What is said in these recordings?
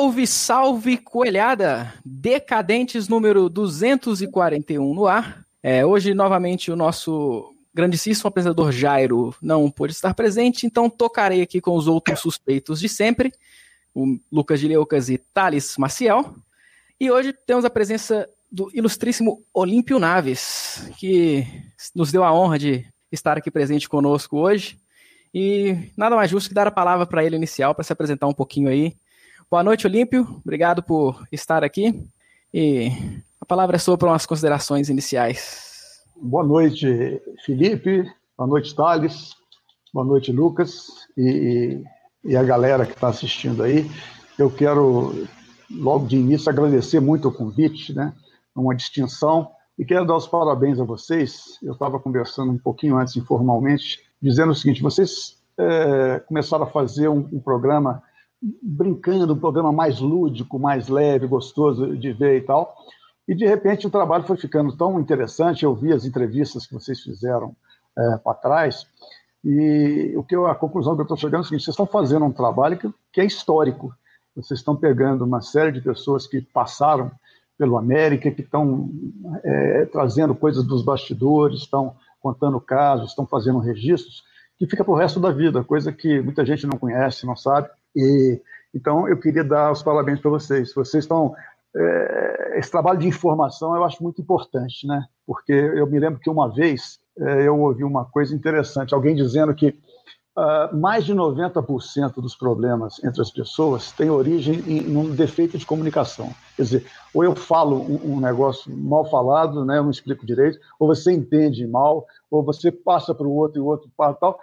Salve, salve, coelhada! Decadentes número 241 no ar. Hoje, novamente, o nosso grandíssimo apresentador Jairo não pôde estar presente, então tocarei aqui com os outros suspeitos de sempre, o Lucas de Leucas e Thales Maciel. E hoje temos a presença do ilustríssimo Olímpio Naves, que nos deu a honra de estar aqui presente conosco hoje. E nada mais justo que dar a palavra para ele inicial, para se apresentar um pouquinho aí. Boa noite, Olímpio. Obrigado por estar aqui. E a palavra é sua para umas considerações iniciais. Boa noite, Felipe. Boa noite, Thales. Boa noite, Lucas. E a galera que está assistindo aí. Eu quero, logo de início, agradecer muito o convite, né? Uma distinção. E quero dar os parabéns a vocês. Eu estava conversando um pouquinho antes, informalmente, dizendo o seguinte: vocês começaram a fazer um programa brincando, um programa mais lúdico, mais leve, gostoso de ver e tal, e de repente o trabalho foi ficando tão interessante. Eu vi as entrevistas que vocês fizeram para trás, e a conclusão que eu estou chegando é o seguinte: vocês estão fazendo um trabalho que é histórico. Vocês estão pegando uma série de pessoas que passaram pelo América, que estão trazendo coisas dos bastidores, estão contando casos, estão fazendo registros, que fica para o resto da vida, coisa que muita gente não conhece, não sabe. Então, eu queria dar os parabéns para vocês. Vocês estão... esse trabalho de informação eu acho muito importante, né? Porque eu me lembro que uma vez eu ouvi uma coisa interessante, alguém dizendo que mais de 90% dos problemas entre as pessoas tem origem em um defeito de comunicação. Quer dizer, ou eu falo um negócio mal falado, né, eu não explico direito, ou você entende mal, ou você passa para o outro e o outro para tal,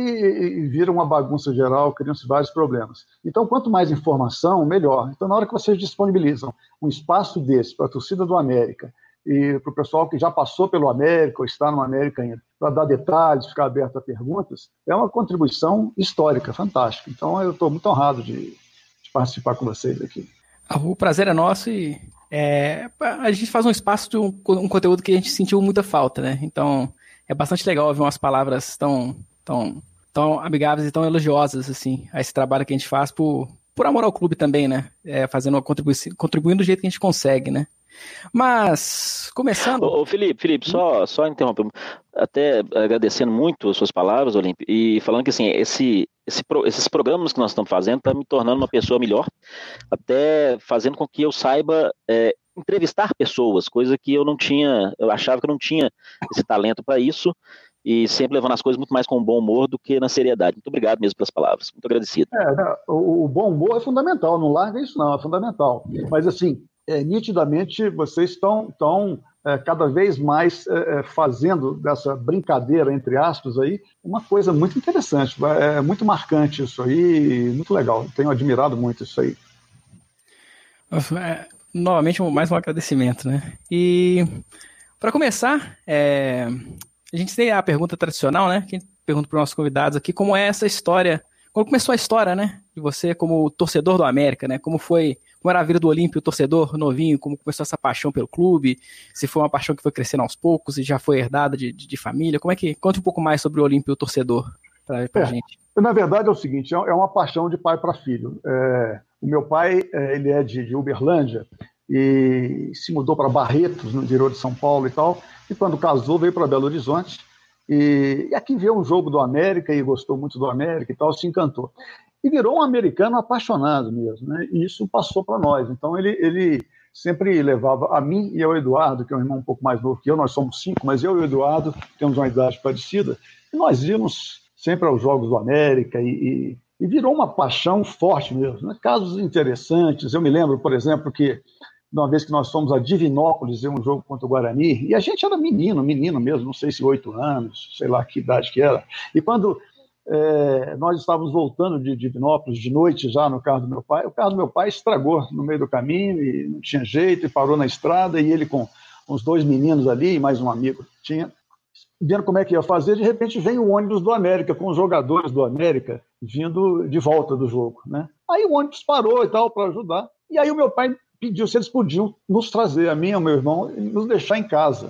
e vira uma bagunça geral, criam-se vários problemas. Então, quanto mais informação, melhor. Então, na hora que vocês disponibilizam um espaço desse para a torcida do América e para o pessoal que já passou pelo América ou está no América ainda, para dar detalhes, ficar aberto a perguntas, é uma contribuição histórica, fantástica. Então, eu estou muito honrado de participar com vocês aqui. O prazer é nosso e a gente faz um espaço de um conteúdo que a gente sentiu muita falta, né? Então, é bastante legal ouvir umas palavras tão amigáveis e tão elogiosas assim, a esse trabalho que a gente faz por amor ao clube também, né? Fazendo contribuindo do jeito que a gente consegue, né? Mas, começando... Ô, Felipe, só interromper, até agradecendo muito as suas palavras, Olímpio, e falando que assim, esses programas que nós estamos fazendo estão me tornando uma pessoa melhor, até fazendo com que eu saiba entrevistar pessoas, coisa que eu achava que eu não tinha esse talento para isso, e sempre levando as coisas muito mais com bom humor do que na seriedade. Muito obrigado mesmo pelas palavras, muito agradecido. O bom humor é fundamental, não larga isso não, é fundamental. Mas assim, nitidamente vocês estão cada vez mais fazendo dessa brincadeira, entre aspas, aí, uma coisa muito interessante, é muito marcante isso aí, muito legal. Tenho admirado muito isso aí. Novamente, mais um agradecimento, né? E para começar, a gente tem a pergunta tradicional, né? Que a gente pergunta para os nossos convidados aqui, como é essa história, como começou a história, né? De você como torcedor do América, né? Como era a vida do Olímpio, torcedor novinho, como começou essa paixão pelo clube, se foi uma paixão que foi crescendo aos poucos e já foi herdada de família, como é que... Conte um pouco mais sobre o Olímpio, torcedor, para a gente. Na verdade é o seguinte, é uma paixão de pai para filho. O meu pai, ele é de Uberlândia e se mudou para Barretos, no interior de São Paulo e tal, e quando casou veio para Belo Horizonte, e aqui viu um jogo do América e gostou muito do América e tal, se encantou. E virou um americano apaixonado mesmo, né? E isso passou para nós. Então ele sempre levava a mim e ao Eduardo, que é um irmão um pouco mais novo que eu, nós somos 5, mas eu e o Eduardo temos uma idade parecida, e nós íamos sempre aos jogos do América e virou uma paixão forte mesmo, né? Casos interessantes. Eu me lembro, por exemplo, que uma vez que nós fomos a Divinópolis ver um jogo contra o Guarani, e a gente era menino mesmo, não sei se 8 anos, sei lá que idade que era, e quando nós estávamos voltando de Divinópolis de noite já no carro do meu pai, o carro do meu pai estragou no meio do caminho e não tinha jeito, e parou na estrada, e ele com uns 2 meninos ali e mais um amigo tinha, vendo como é que ia fazer, de repente vem o ônibus do América, com os jogadores do América vindo de volta do jogo, né? Aí o ônibus parou e tal para ajudar, e aí o meu pai pediu se eles podiam nos trazer, a mim e ao meu irmão, e nos deixar em casa.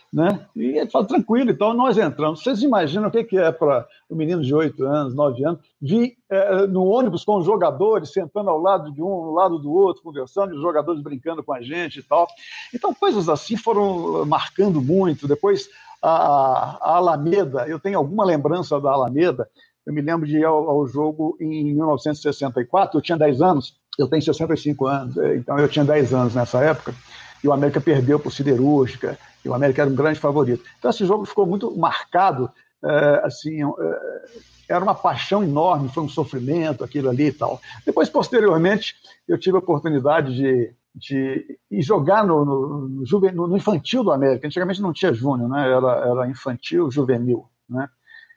né? E ele fala, tranquilo, então nós entramos. Vocês imaginam o que é para um menino de 8 anos, 9 anos, vir no ônibus com os jogadores, sentando ao lado de um, ao lado do outro, conversando, e os jogadores brincando com a gente e tal. Então, coisas assim foram marcando muito. Depois, a Alameda, eu tenho alguma lembrança da Alameda. Eu me lembro de ir ao jogo em 1964, eu tinha 10 anos, eu tenho 65 anos, então eu tinha 10 anos nessa época, e o América perdeu por Siderúrgica, e o América era um grande favorito. Então esse jogo ficou muito marcado, era uma paixão enorme, foi um sofrimento aquilo ali e tal. Depois, posteriormente, eu tive a oportunidade de ir jogar no infantil do América. Antigamente não tinha júnior, né? Era infantil, juvenil, né?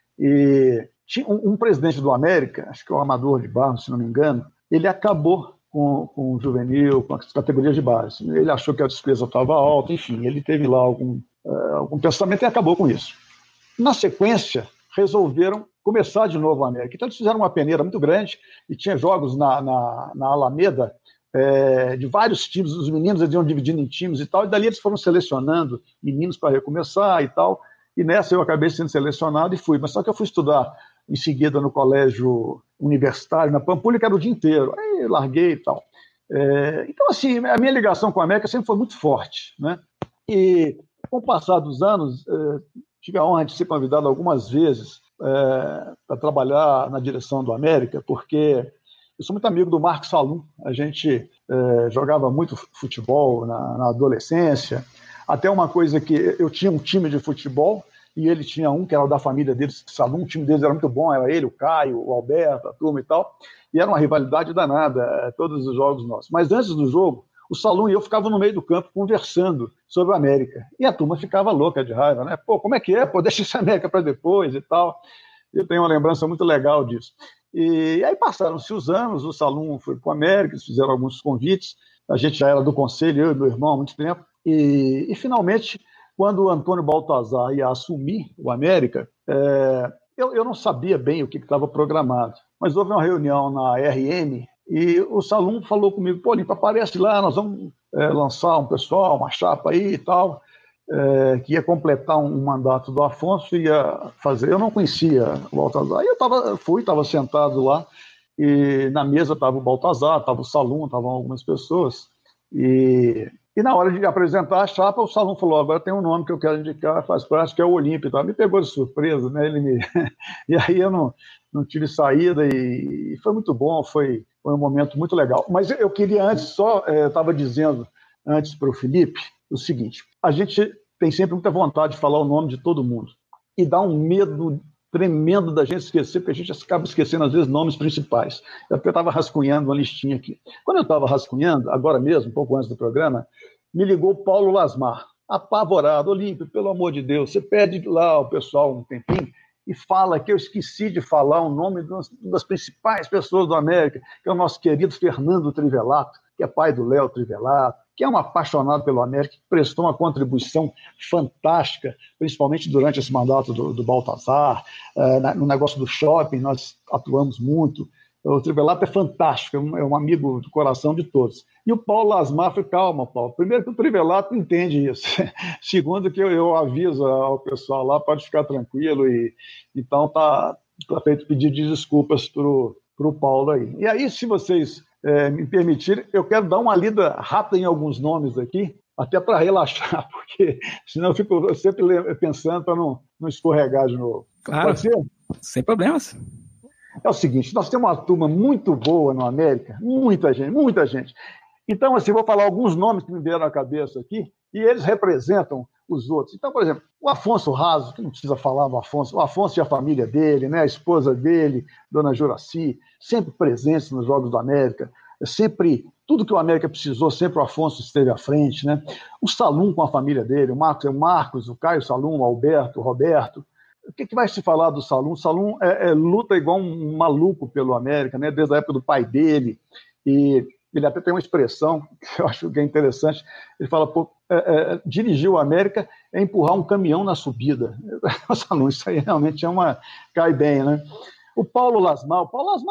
E tinha um presidente do América, acho que é o Amador de Barros, se não me engano, ele acabou com o juvenil, com as categorias de base. Ele achou que a despesa estava alta, enfim, ele teve lá algum pensamento e acabou com isso. Na sequência, resolveram começar de novo o América. Então eles fizeram uma peneira muito grande e tinha jogos na Alameda de vários times, os meninos eles iam dividindo em times e tal, e dali eles foram selecionando meninos para recomeçar e tal. E nessa eu acabei sendo selecionado e fui. Mas só que eu fui estudar em seguida no colégio universitário, na Pampulha, que era o dia inteiro. Aí eu larguei e tal. Então, assim, a minha ligação com a América sempre foi muito forte, né? E com o passar dos anos, tive a honra de ser convidado algumas vezes para trabalhar na direção do América, porque eu sou muito amigo do Marcos Salum. A gente jogava muito futebol na adolescência. Até uma coisa que eu tinha um time de futebol e ele tinha um que era da família deles, Salum, o time deles era muito bom, era ele, o Caio, o Alberto, a turma e tal, e era uma rivalidade danada, todos os jogos nossos. Mas antes do jogo, o Salum e eu ficavam no meio do campo conversando sobre o América, e a turma ficava louca de raiva, né? Pô, como é que é? Pô, deixa esse América para depois e tal. Eu tenho uma lembrança muito legal disso. E aí passaram-se os anos, o Salum foi para o América, eles fizeram alguns convites, a gente já era do conselho, eu e meu irmão há muito tempo. E finalmente, quando o Antônio Baltazar ia assumir o América, eu não sabia bem o que estava programado, mas houve uma reunião na RM e o Salum falou comigo, pô, Limpa, aparece lá, nós vamos lançar um pessoal, uma chapa aí e tal, que ia completar um mandato do Afonso, ia fazer. Eu não conhecia o Baltazar, aí eu estava sentado lá, e na mesa estava o Baltazar, estava o Salum, estavam algumas pessoas, e na hora de apresentar a chapa, o Salum falou, agora tem um nome que eu quero indicar, faz parte, que é o Olímpio. Me pegou de surpresa, né? E aí eu não tive saída e foi muito bom, foi um momento muito legal. Mas eu queria antes eu estava dizendo antes para o Felipe o seguinte, a gente tem sempre muita vontade de falar o nome de todo mundo e dá um medo tremendo da gente esquecer, porque a gente acaba esquecendo, às vezes, nomes principais. Eu estava rascunhando uma listinha aqui. Quando eu estava rascunhando, agora mesmo, um pouco antes do programa, me ligou o Paulo Lasmar, apavorado. Olímpio, pelo amor de Deus, você pede lá ao pessoal um tempinho e fala que eu esqueci de falar o nome de uma das principais pessoas do América, que é o nosso querido Fernando Trivelato, que é pai do Léo Trivelato, que é um apaixonado pelo América, que prestou uma contribuição fantástica, principalmente durante esse mandato do Baltazar, no negócio do shopping, nós atuamos muito. O Trivelato é fantástico, é um amigo do coração de todos. E o Paulo Lasmar foi, calma, Paulo, primeiro que o Trivelato entende isso, segundo que eu aviso ao pessoal lá, pode ficar tranquilo, e então está feito pedido de desculpas para o Paulo aí. E aí, se vocês me permitirem, eu quero dar uma lida rápida em alguns nomes aqui, até para relaxar, porque senão eu fico sempre pensando para não escorregar de novo. Claro, pode ser? Sem problemas. É o seguinte, nós temos uma turma muito boa no América, muita gente. Então, assim, vou falar alguns nomes que me vieram à cabeça aqui, e eles representam os outros. Então, por exemplo, o Afonso Raso, que não precisa falar do Afonso, o Afonso e a família dele, né, a esposa dele, Dona Juraci, sempre presentes nos Jogos do América, sempre, tudo que o América precisou, sempre o Afonso esteve à frente, né? O Salum com a família dele, o Marcos, o Caio Salum, o Alberto, o Roberto. O que vai se falar do Salum? O Salum luta igual um maluco pelo América, né? Desde a época do pai dele, e ele até tem uma expressão que eu acho que é interessante, ele fala, pô, dirigir o América é empurrar um caminhão na subida. O Salum, isso aí realmente cai bem, né? O Paulo Lasmar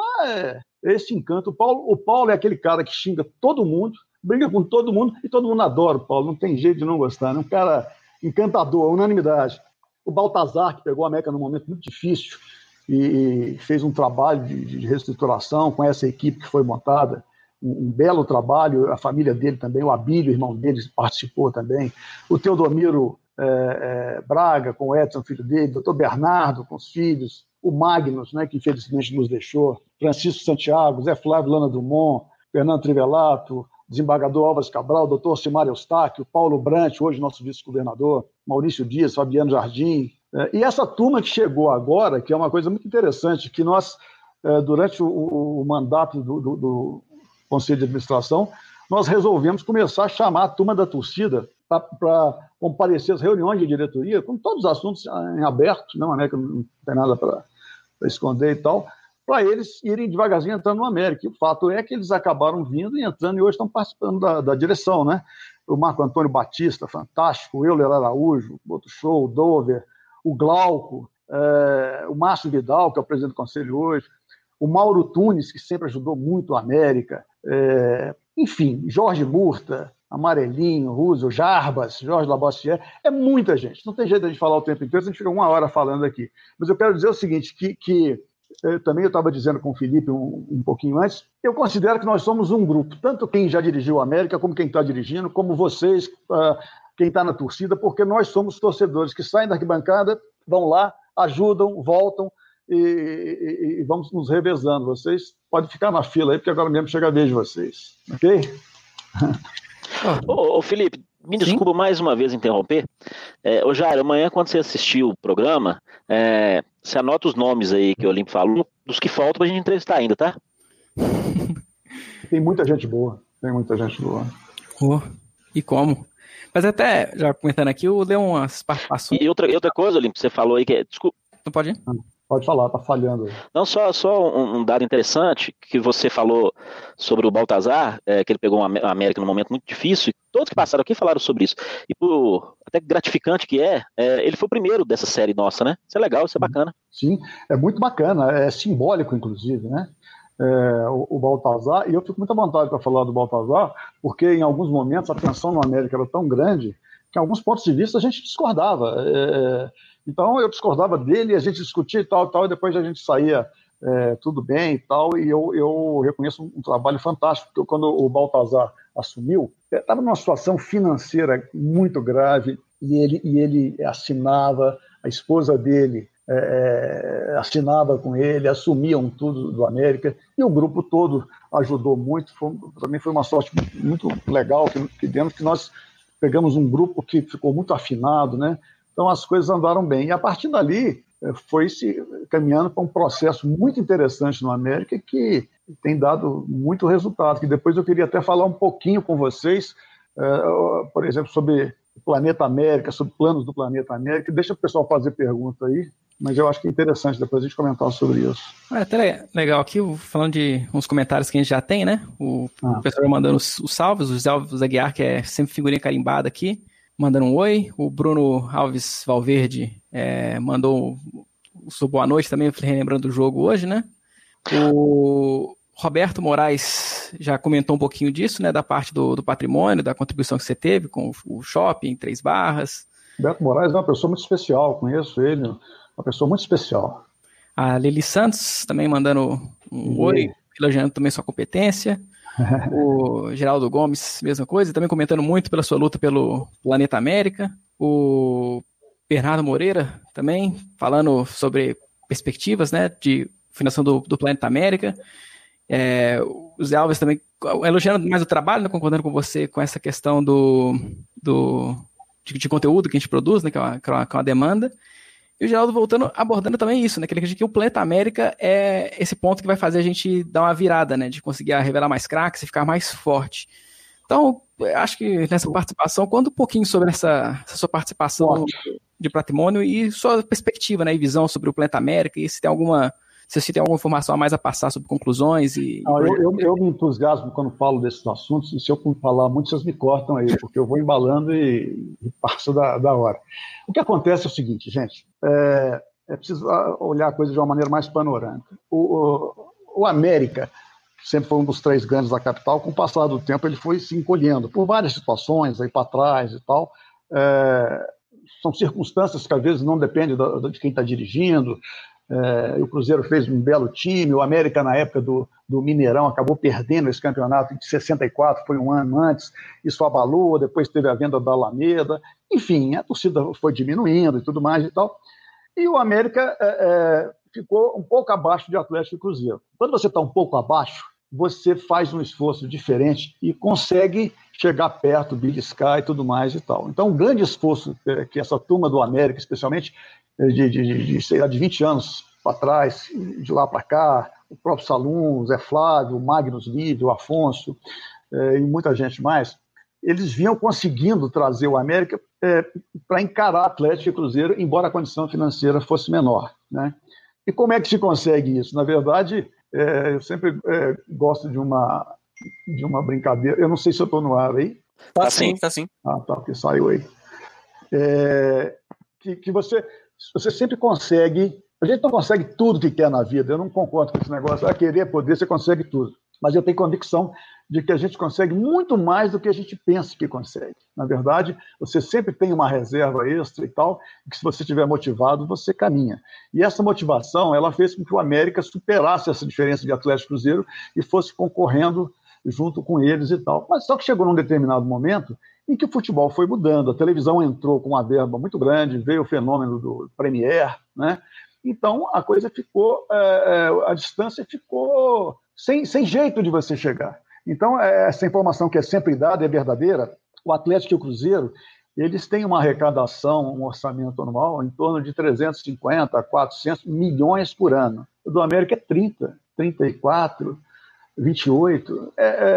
é esse encanto. O Paulo é aquele cara que xinga todo mundo, briga com todo mundo, e todo mundo adora o Paulo, não tem jeito de não gostar, né? Um cara encantador, unanimidade. O Baltazar, que pegou a América num momento muito difícil e fez um trabalho de reestruturação com essa equipe que foi montada, um belo trabalho, a família dele também, o Abílio, irmão dele, participou também, o Teodomiro Braga, com o Edson, filho dele, o doutor Bernardo, com os filhos, o Magnus, né, que infelizmente nos deixou, Francisco Santiago, Zé Flávio Lana Drummond, Fernando Trivelato, desembargador Álvares Cabral, doutor Simar Eustáquio, Paulo Brant, hoje nosso vice-governador, Maurício Dias, Fabiano Jardim, e essa turma que chegou agora, que é uma coisa muito interessante, que nós, durante o mandato do Conselho de Administração, nós resolvemos começar a chamar a turma da torcida para comparecer às reuniões de diretoria, com todos os assuntos em aberto, não, América não tem nada para esconder e tal, para eles irem devagarzinho entrando no América. E o fato é que eles acabaram vindo e entrando e hoje estão participando da direção, né? O Marco Antônio Batista, fantástico, o Euler Araújo, outro show, o Dover, o Glauco, o Márcio Vidal, que é o presidente do conselho hoje, o Mauro Tunes, que sempre ajudou muito a América, enfim, Jorge Murta, Amarelinho, Russo, Jarbas, Jorge Labossière, é muita gente. Não tem jeito de a gente falar o tempo inteiro, a gente fica 1 hora falando aqui. Mas eu quero dizer o seguinte, que também eu estava dizendo com o Felipe um pouquinho antes, eu considero que nós somos um grupo, tanto quem já dirigiu a América, como quem está dirigindo, como vocês, quem está na torcida, porque nós somos torcedores que saem da arquibancada, vão lá, ajudam, voltam e vamos nos revezando. Vocês podem ficar na fila aí, porque agora mesmo chega a vez de vocês. Ok? Ô, Felipe, me desculpa mais uma vez interromper. Ô Jair, amanhã quando você assistir o programa, você anota os nomes aí que o Olímpio falou, dos que faltam pra gente entrevistar ainda, tá? Tem muita gente boa. E como? Mas até, já comentando aqui, o Leão umas participações. E outra coisa, Olímpio, você falou aí que desculpa. Não pode ir? Pode falar, tá falhando aí. Não, só um dado interessante, que você falou sobre o Baltazar, que ele pegou a América num momento muito difícil, e todos que passaram aqui falaram sobre isso. E até gratificante que ele foi o primeiro dessa série nossa, né? Isso é legal, isso é bacana. Sim, é muito bacana, é simbólico, inclusive, né? O Baltazar, e eu fico muito à vontade para falar do Baltazar, porque em alguns momentos a tensão na América era tão grande que em alguns pontos de vista a gente discordava. Então eu discordava dele, a gente discutia e tal, e depois a gente saía tudo bem e tal, e eu reconheço um trabalho fantástico, porque quando o Baltazar assumiu, estava numa situação financeira muito grave, e ele assinava, a esposa dele assinava com ele, assumiam tudo do América, e o grupo todo ajudou muito. Para mim foi uma sorte muito legal que dentro que nós pegamos um grupo que ficou muito afinado, né? Então as coisas andaram bem. E a partir dali foi se caminhando para um processo muito interessante no América que tem dado muito resultado, que depois eu queria até falar um pouquinho com vocês, por exemplo, sobre o Planeta América, sobre planos do Planeta América. Deixa o pessoal fazer pergunta aí, mas eu acho que é interessante depois a gente comentar sobre isso. Até legal aqui, falando de uns comentários que a gente já tem, né? O pessoal mandando os salves, o Zé Alves Aguiar, que é sempre figurinha carimbada aqui, mandando um oi. O Bruno Alves Valverde mandou o seu boa noite também, relembrando o jogo hoje, né? O Roberto Moraes já comentou um pouquinho disso, né? Da parte do patrimônio, da contribuição que você teve com o shopping, 3 Barras. Roberto Moraes é uma pessoa muito especial, conheço ele, uma pessoa muito especial. A Lili Santos também mandando um oi, elogiando também sua competência. O Geraldo Gomes, mesma coisa, também comentando muito pela sua luta pelo Planeta América. O Bernardo Moreira também falando sobre perspectivas, né, de fundação do Planeta América. O Zé Alves também elogiando mais o trabalho, né, concordando com você com essa questão de conteúdo que a gente produz, né, que é uma demanda. E o Geraldo abordando também isso, né? Que ele acredita que o Planeta América é esse ponto que vai fazer a gente dar uma virada, né? De conseguir revelar mais craques e ficar mais forte. Então, acho que nessa participação, conta um pouquinho sobre essa sua participação de patrimônio e sua perspectiva, né? E visão sobre o Planeta América, e se tem alguma informação a mais a passar sobre conclusões e... Eu me entusiasmo quando falo desses assuntos, e se eu falar muito, vocês me cortam aí, porque eu vou embalando e passo da hora. O que acontece é o seguinte, gente, é preciso olhar a coisa de uma maneira mais panorâmica. O América sempre foi um dos 3 grandes da capital, com o passar do tempo ele foi se encolhendo, por várias situações, aí para trás e tal. são circunstâncias que às vezes não dependem de quem está dirigindo. O Cruzeiro fez um belo time, o América na época do Mineirão acabou perdendo esse campeonato de 64, foi um ano antes, isso abalou, depois teve a venda da Alameda, enfim, a torcida foi diminuindo e tudo mais e tal, e o América ficou um pouco abaixo de Atlético e Cruzeiro. Quando você está um pouco abaixo, você faz um esforço diferente e consegue chegar perto, beliscar e tudo mais e tal. Então, um grande esforço que essa turma do América, especialmente de 20 anos para trás, de lá para cá, o próprio Salum, o Zé Flávio, o Magnus Lívio, o Afonso e muita gente mais, eles vinham conseguindo trazer o América para encarar Atlético e Cruzeiro, embora a condição financeira fosse menor, né? E como é que se consegue isso? Na verdade, eu sempre gosto de uma brincadeira. Eu não sei se eu estou no ar aí. Tá sim, tá sim. Ah, tá, porque saiu aí. Que você sempre consegue. A gente não consegue tudo que quer na vida. Eu não concordo com esse negócio. Querer, poder, você consegue tudo. Mas eu tenho convicção de que a gente consegue muito mais do que a gente pensa que consegue. Na verdade, você sempre tem uma reserva extra e tal, que se você estiver motivado, você caminha. E essa motivação, ela fez com que o América superasse essa diferença de Atlético e Cruzeiro e fosse concorrendo junto com eles e tal. Mas só que chegou num determinado momento em que o futebol foi mudando, a televisão entrou com uma verba muito grande, veio o fenômeno do Premier, né? Então a coisa ficou, a distância ficou sem jeito de você chegar. Então essa informação que é sempre dada é verdadeira. O Atlético e o Cruzeiro, eles têm uma arrecadação, um orçamento anual em torno de 350 a 400 milhões por ano. O do América é 30, 34, 28,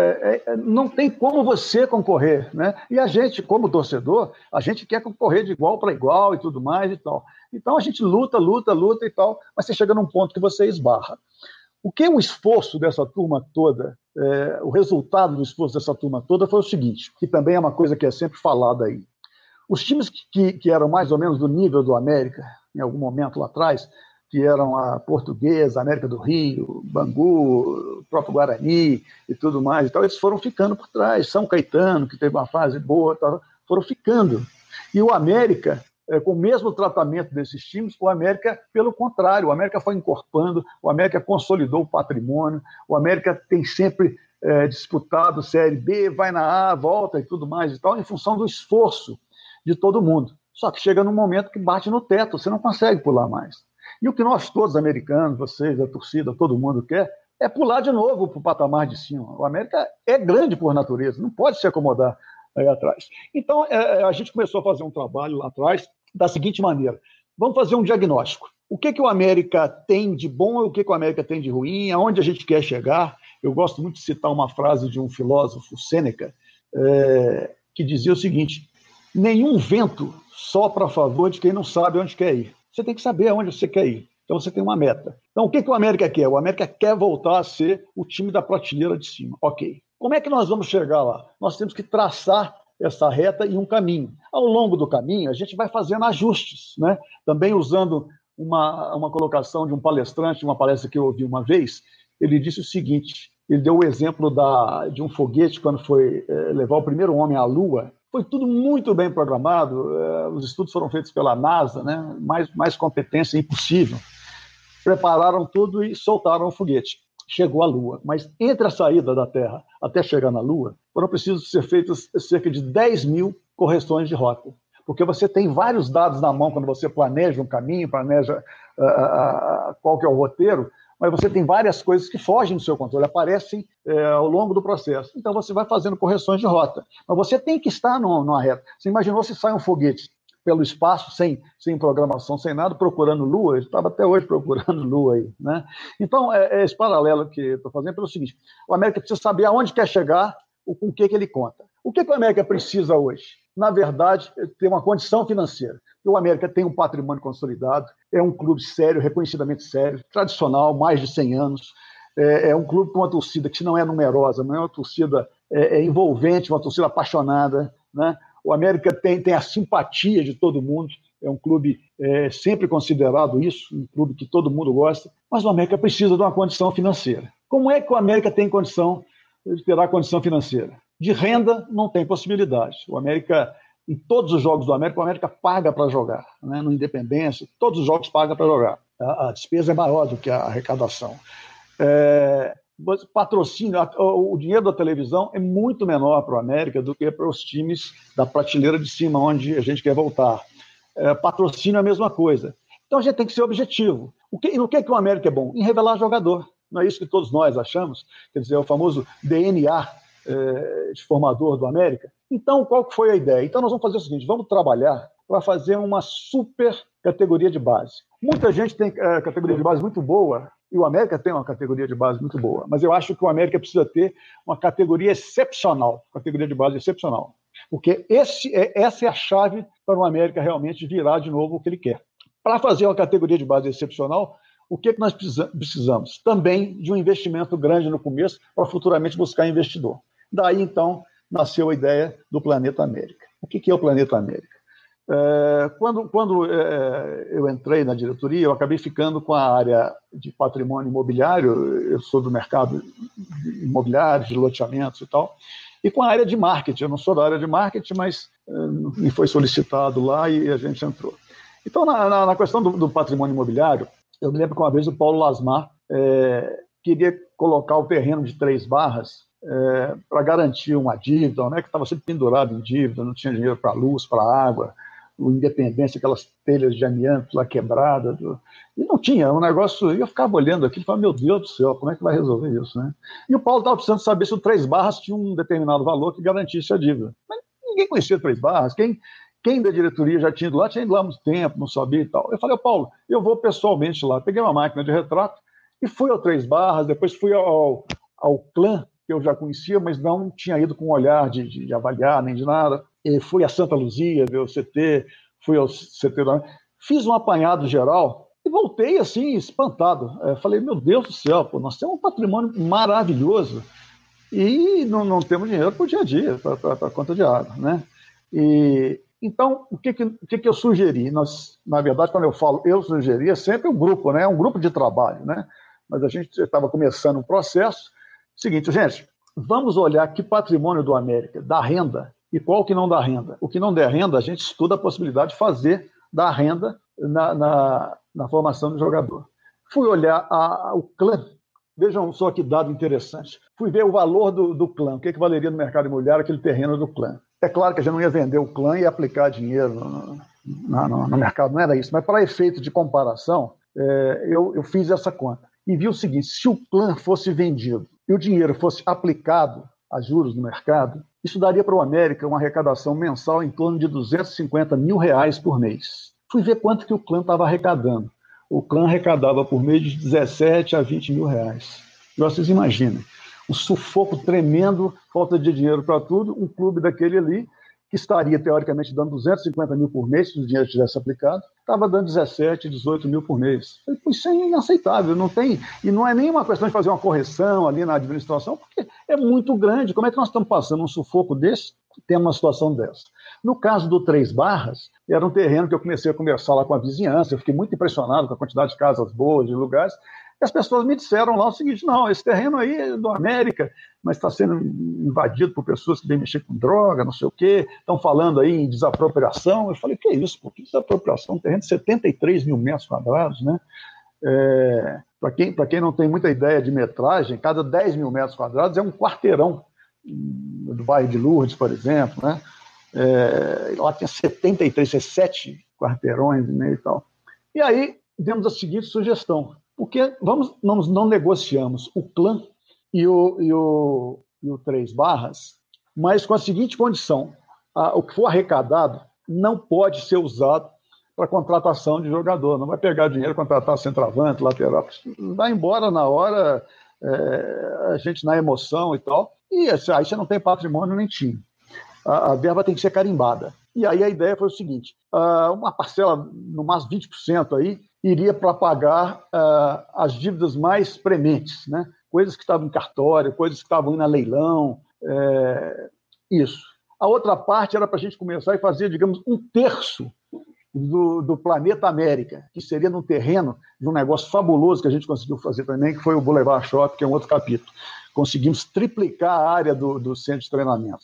não tem como você concorrer, né? E a gente, como torcedor, a gente quer concorrer de igual para igual e tudo mais e tal. Então a gente luta e tal, mas você chega num ponto que você esbarra. O que é o esforço dessa turma toda, o resultado do esforço dessa turma toda foi o seguinte, que também é uma coisa que é sempre falada aí. Os times que eram mais ou menos do nível do América, em algum momento lá atrás, que eram a Portuguesa, a América do Rio, Bangu, o próprio Guarani e tudo mais, e tal, eles foram ficando por trás. São Caetano, que teve uma fase boa, foram ficando. E o América, com o mesmo tratamento desses times, o América, pelo contrário, o América foi encorpando, o América consolidou o patrimônio, o América tem sempre disputado Série B, vai na A, volta e tudo mais e tal, em função do esforço de todo mundo. Só que chega num momento que bate no teto, você não consegue pular mais. E o que nós todos, americanos, vocês, a torcida, todo mundo quer, é pular de novo para o patamar de cima. O América é grande por natureza, não pode se acomodar aí atrás. Então, a gente começou a fazer um trabalho lá atrás da seguinte maneira. Vamos fazer um diagnóstico. O que o América tem de bom e o que o América tem de ruim, aonde a gente quer chegar. Eu gosto muito de citar uma frase de um filósofo, Sêneca, que dizia o seguinte: nenhum vento sopra a favor de quem não sabe onde quer ir. Você tem que saber aonde você quer ir. Então você tem uma meta. Então o que o América quer? O América quer voltar a ser o time da prateleira de cima. Ok. Como é que nós vamos chegar lá? Nós temos que traçar essa reta e um caminho. Ao longo do caminho, a gente vai fazendo ajustes, né? Também usando uma colocação de um palestrante, uma palestra que eu ouvi uma vez, ele disse o seguinte, ele deu o exemplo de um foguete quando foi levar o primeiro homem à Lua. Foi tudo muito bem programado, os estudos foram feitos pela NASA, né? mais competência impossível. Prepararam tudo e soltaram o foguete. Chegou à Lua, mas entre a saída da Terra até chegar na Lua, foram precisas ser feitas cerca de 10 mil correções de rota, porque você tem vários dados na mão quando você planeja um caminho, planeja qual que é o roteiro, mas você tem várias coisas que fogem do seu controle, aparecem ao longo do processo. Então você vai fazendo correções de rota. Mas você tem que estar numa reta. Você imaginou se sai um foguete pelo espaço, sem programação, sem nada, procurando Lua? Eu estava até hoje procurando Lua aí, né? Então, esse paralelo que eu estou fazendo é o seguinte: o América precisa saber aonde quer chegar, com o que ele conta. O que o América precisa hoje? Na verdade, ter uma condição financeira. O América tem um patrimônio consolidado, é um clube sério, reconhecidamente sério, tradicional, mais de 100 anos. É um clube com uma torcida que não é numerosa, não é uma torcida envolvente, uma torcida apaixonada, né? O América tem a simpatia de todo mundo, é um clube sempre considerado isso, um clube que todo mundo gosta, mas o América precisa de uma condição financeira. Como é que o América tem condição de ter a condição financeira? De renda, não tem possibilidade. O América em todos os jogos do América, o América paga para jogar, né? No Independência, todos os jogos pagam para jogar. A despesa é maior do que a arrecadação. Patrocínio, o dinheiro da televisão é muito menor para o América do que para os times da prateleira de cima, onde a gente quer voltar. Patrocínio é a mesma coisa. Então a gente tem que ser objetivo. E no que o América é bom? Em revelar jogador. Não é isso que todos nós achamos? Quer dizer, é o famoso DNA de formador do América. Então, qual que foi a ideia? Então nós vamos fazer o seguinte, vamos trabalhar para fazer uma super categoria de base. Muita gente tem categoria de base muito boa, e o América tem uma categoria de base muito boa, mas eu acho que o América precisa ter uma categoria excepcional, categoria de base excepcional, porque essa é a chave para o América realmente virar de novo o que ele quer. Para fazer uma categoria de base excepcional, o que nós precisamos? Também de um investimento grande no começo para futuramente buscar investidor. Daí, então, nasceu a ideia do Planeta América. O que é o Planeta América? Quando eu entrei na diretoria, eu acabei ficando com a área de patrimônio imobiliário, eu sou do mercado imobiliário, de loteamentos e tal, e com a área de marketing. Eu não sou da área de marketing, mas me foi solicitado lá e a gente entrou. Então, na questão do patrimônio imobiliário, eu me lembro que uma vez o Paulo Lasmar queria colocar o terreno de 3 Barras para garantir uma dívida, né, que estava sempre pendurado em dívida, não tinha dinheiro para luz, para água, o Independência, aquelas telhas de amianto lá quebradas, e não tinha, um negócio, eu ficava olhando aquilo e falava, meu Deus do céu, como é que vai resolver isso, né? E o Paulo estava precisando saber se o 3 Barras tinha um determinado valor que garantisse a dívida. Mas ninguém conhecia 3 Barras, quem da diretoria já tinha ido lá há muito tempo, não sabia e tal. Eu falei, Paulo, eu vou pessoalmente lá, peguei uma máquina de retrato e fui ao 3 Barras, depois fui ao Clã, que eu já conhecia, mas não tinha ido com um olhar de avaliar, nem de nada. E fui a Santa Luzia, ver o CT, fui ao CT da... Fiz um apanhado geral e voltei assim, espantado. Falei, meu Deus do céu, nós temos um patrimônio maravilhoso e não temos dinheiro para o dia a dia, para a conta de água, né? Então, o que eu sugeri? Na verdade, quando eu falo eu sugeri, é sempre um grupo, né? É um grupo de trabalho, né? Mas a gente estava começando um processo. Seguinte, gente, vamos olhar que patrimônio do América dá renda e qual que não dá renda. O que não der renda, a gente estuda a possibilidade de fazer dar renda na formação do jogador. Fui olhar o Clã, vejam só que dado interessante. Fui ver o valor do Clã, o que valeria no mercado imobiliário aquele terreno do Clã. É claro que a gente não ia vender o Clã e aplicar dinheiro no mercado, não era isso, mas para efeito de comparação, eu fiz essa conta e vi o seguinte, se o Clã fosse vendido e o dinheiro fosse aplicado a juros no mercado, isso daria para o América uma arrecadação mensal em torno de R$250 mil por mês. Fui ver quanto que o Clã estava arrecadando. O Clã arrecadava por mês de 17 a 20 mil reais. E vocês imaginem, um sufoco tremendo, falta de dinheiro para tudo, um clube daquele ali, que estaria teoricamente dando 250 mil por mês, se o dinheiro tivesse aplicado, estava dando 17, 18 mil por mês. Isso é inaceitável, não tem, e não é nem uma questão de fazer uma correção ali na administração, porque é muito grande. Como é que nós estamos passando um sufoco desse, tendo uma situação dessa? No caso do 3 Barras, era um terreno que eu comecei a conversar lá com a vizinhança, eu fiquei muito impressionado com a quantidade de casas boas, de lugares, e as pessoas me disseram lá o seguinte, não, esse terreno aí é do América, mas está sendo invadido por pessoas que vêm mexer com droga, não sei o quê, estão falando aí em desapropriação. Eu falei, que é isso? Por que desapropriação? Um terreno de 73 mil metros quadrados, né? Para quem não tem muita ideia de metragem, cada 10 mil metros quadrados é um quarteirão do bairro de Lourdes, por exemplo, né? Lá tinha 7 quarteirões e tal. E aí demos a seguinte sugestão, porque nós não negociamos o Clã e o 3 Barras, mas com a seguinte condição, o que for arrecadado não pode ser usado para contratação de jogador, não vai pegar dinheiro, contratar centroavante, lateral, vai embora na hora, a gente na emoção e tal, e aí você não tem patrimônio nem time. A verba tem que ser carimbada. E aí a ideia foi o seguinte, uma parcela, no máximo 20% aí, iria para pagar as dívidas mais prementes, né? Coisas que estavam em cartório, coisas que estavam indo a leilão, isso. A outra parte era para a gente começar a fazer, digamos, 1/3 do Planeta América, que seria no terreno de um negócio fabuloso que a gente conseguiu fazer também, que foi o Boulevard Shopping, que é um outro capítulo. Conseguimos triplicar a área do centro de treinamento.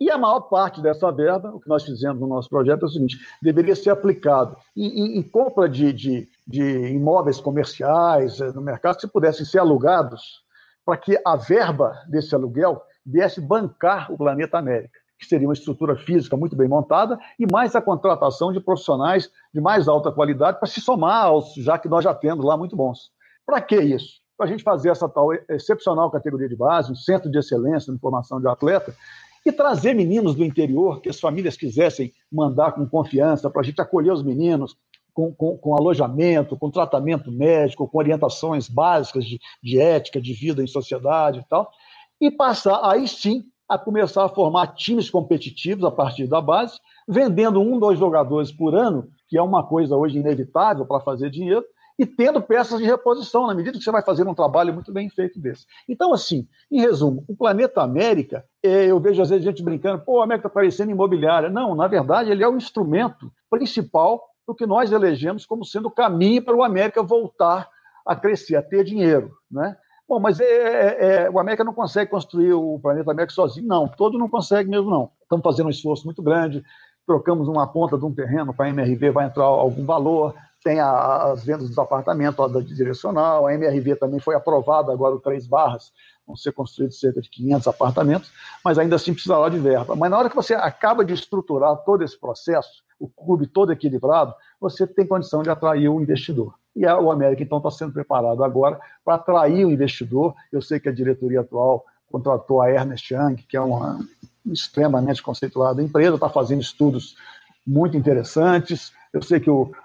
E a maior parte dessa verba, o que nós fizemos no nosso projeto é o seguinte: deveria ser aplicado em compra de imóveis comerciais no mercado, que pudessem ser alugados, para que a verba desse aluguel viesse bancar o Planeta América, que seria uma estrutura física muito bem montada, e mais a contratação de profissionais de mais alta qualidade para se somar aos, já que nós já temos lá muito bons. Para que isso? Para a gente fazer essa tal excepcional categoria de base, um centro de excelência na formação de atleta, e trazer meninos do interior que as famílias quisessem mandar com confiança para a gente acolher os meninos com alojamento, com tratamento médico, com orientações básicas de ética, de vida em sociedade e tal, e passar aí sim a começar a formar times competitivos a partir da base, vendendo 1, 2 jogadores por ano, que é uma coisa hoje inevitável para fazer dinheiro, e tendo peças de reposição, na medida que você vai fazer um trabalho muito bem feito desse. Então, assim, em resumo, o Planeta América, eu vejo às vezes gente brincando, pô, a América está parecendo imobiliária. Não, na verdade, ele é o instrumento principal do que nós elegemos como sendo o caminho para o América voltar a crescer, a ter dinheiro, né? Bom, mas o América não consegue construir o Planeta América sozinho, não. Todo não consegue mesmo, não. Estamos fazendo um esforço muito grande, trocamos uma ponta de um terreno para a MRV, vai entrar algum valor, tem as vendas dos apartamentos, a da direcional, a MRV também foi aprovada agora o 3 Barras, vão ser construídos cerca de 500 apartamentos, mas ainda assim precisará de verba. Mas na hora que você acaba de estruturar todo esse processo, o clube todo equilibrado, você tem condição de atrair o investidor. E o América, então, está sendo preparado agora para atrair o investidor. Eu sei que a diretoria atual contratou a Ernst Young, que é uma extremamente conceituada empresa, está fazendo estudos muito interessantes. Eu sei que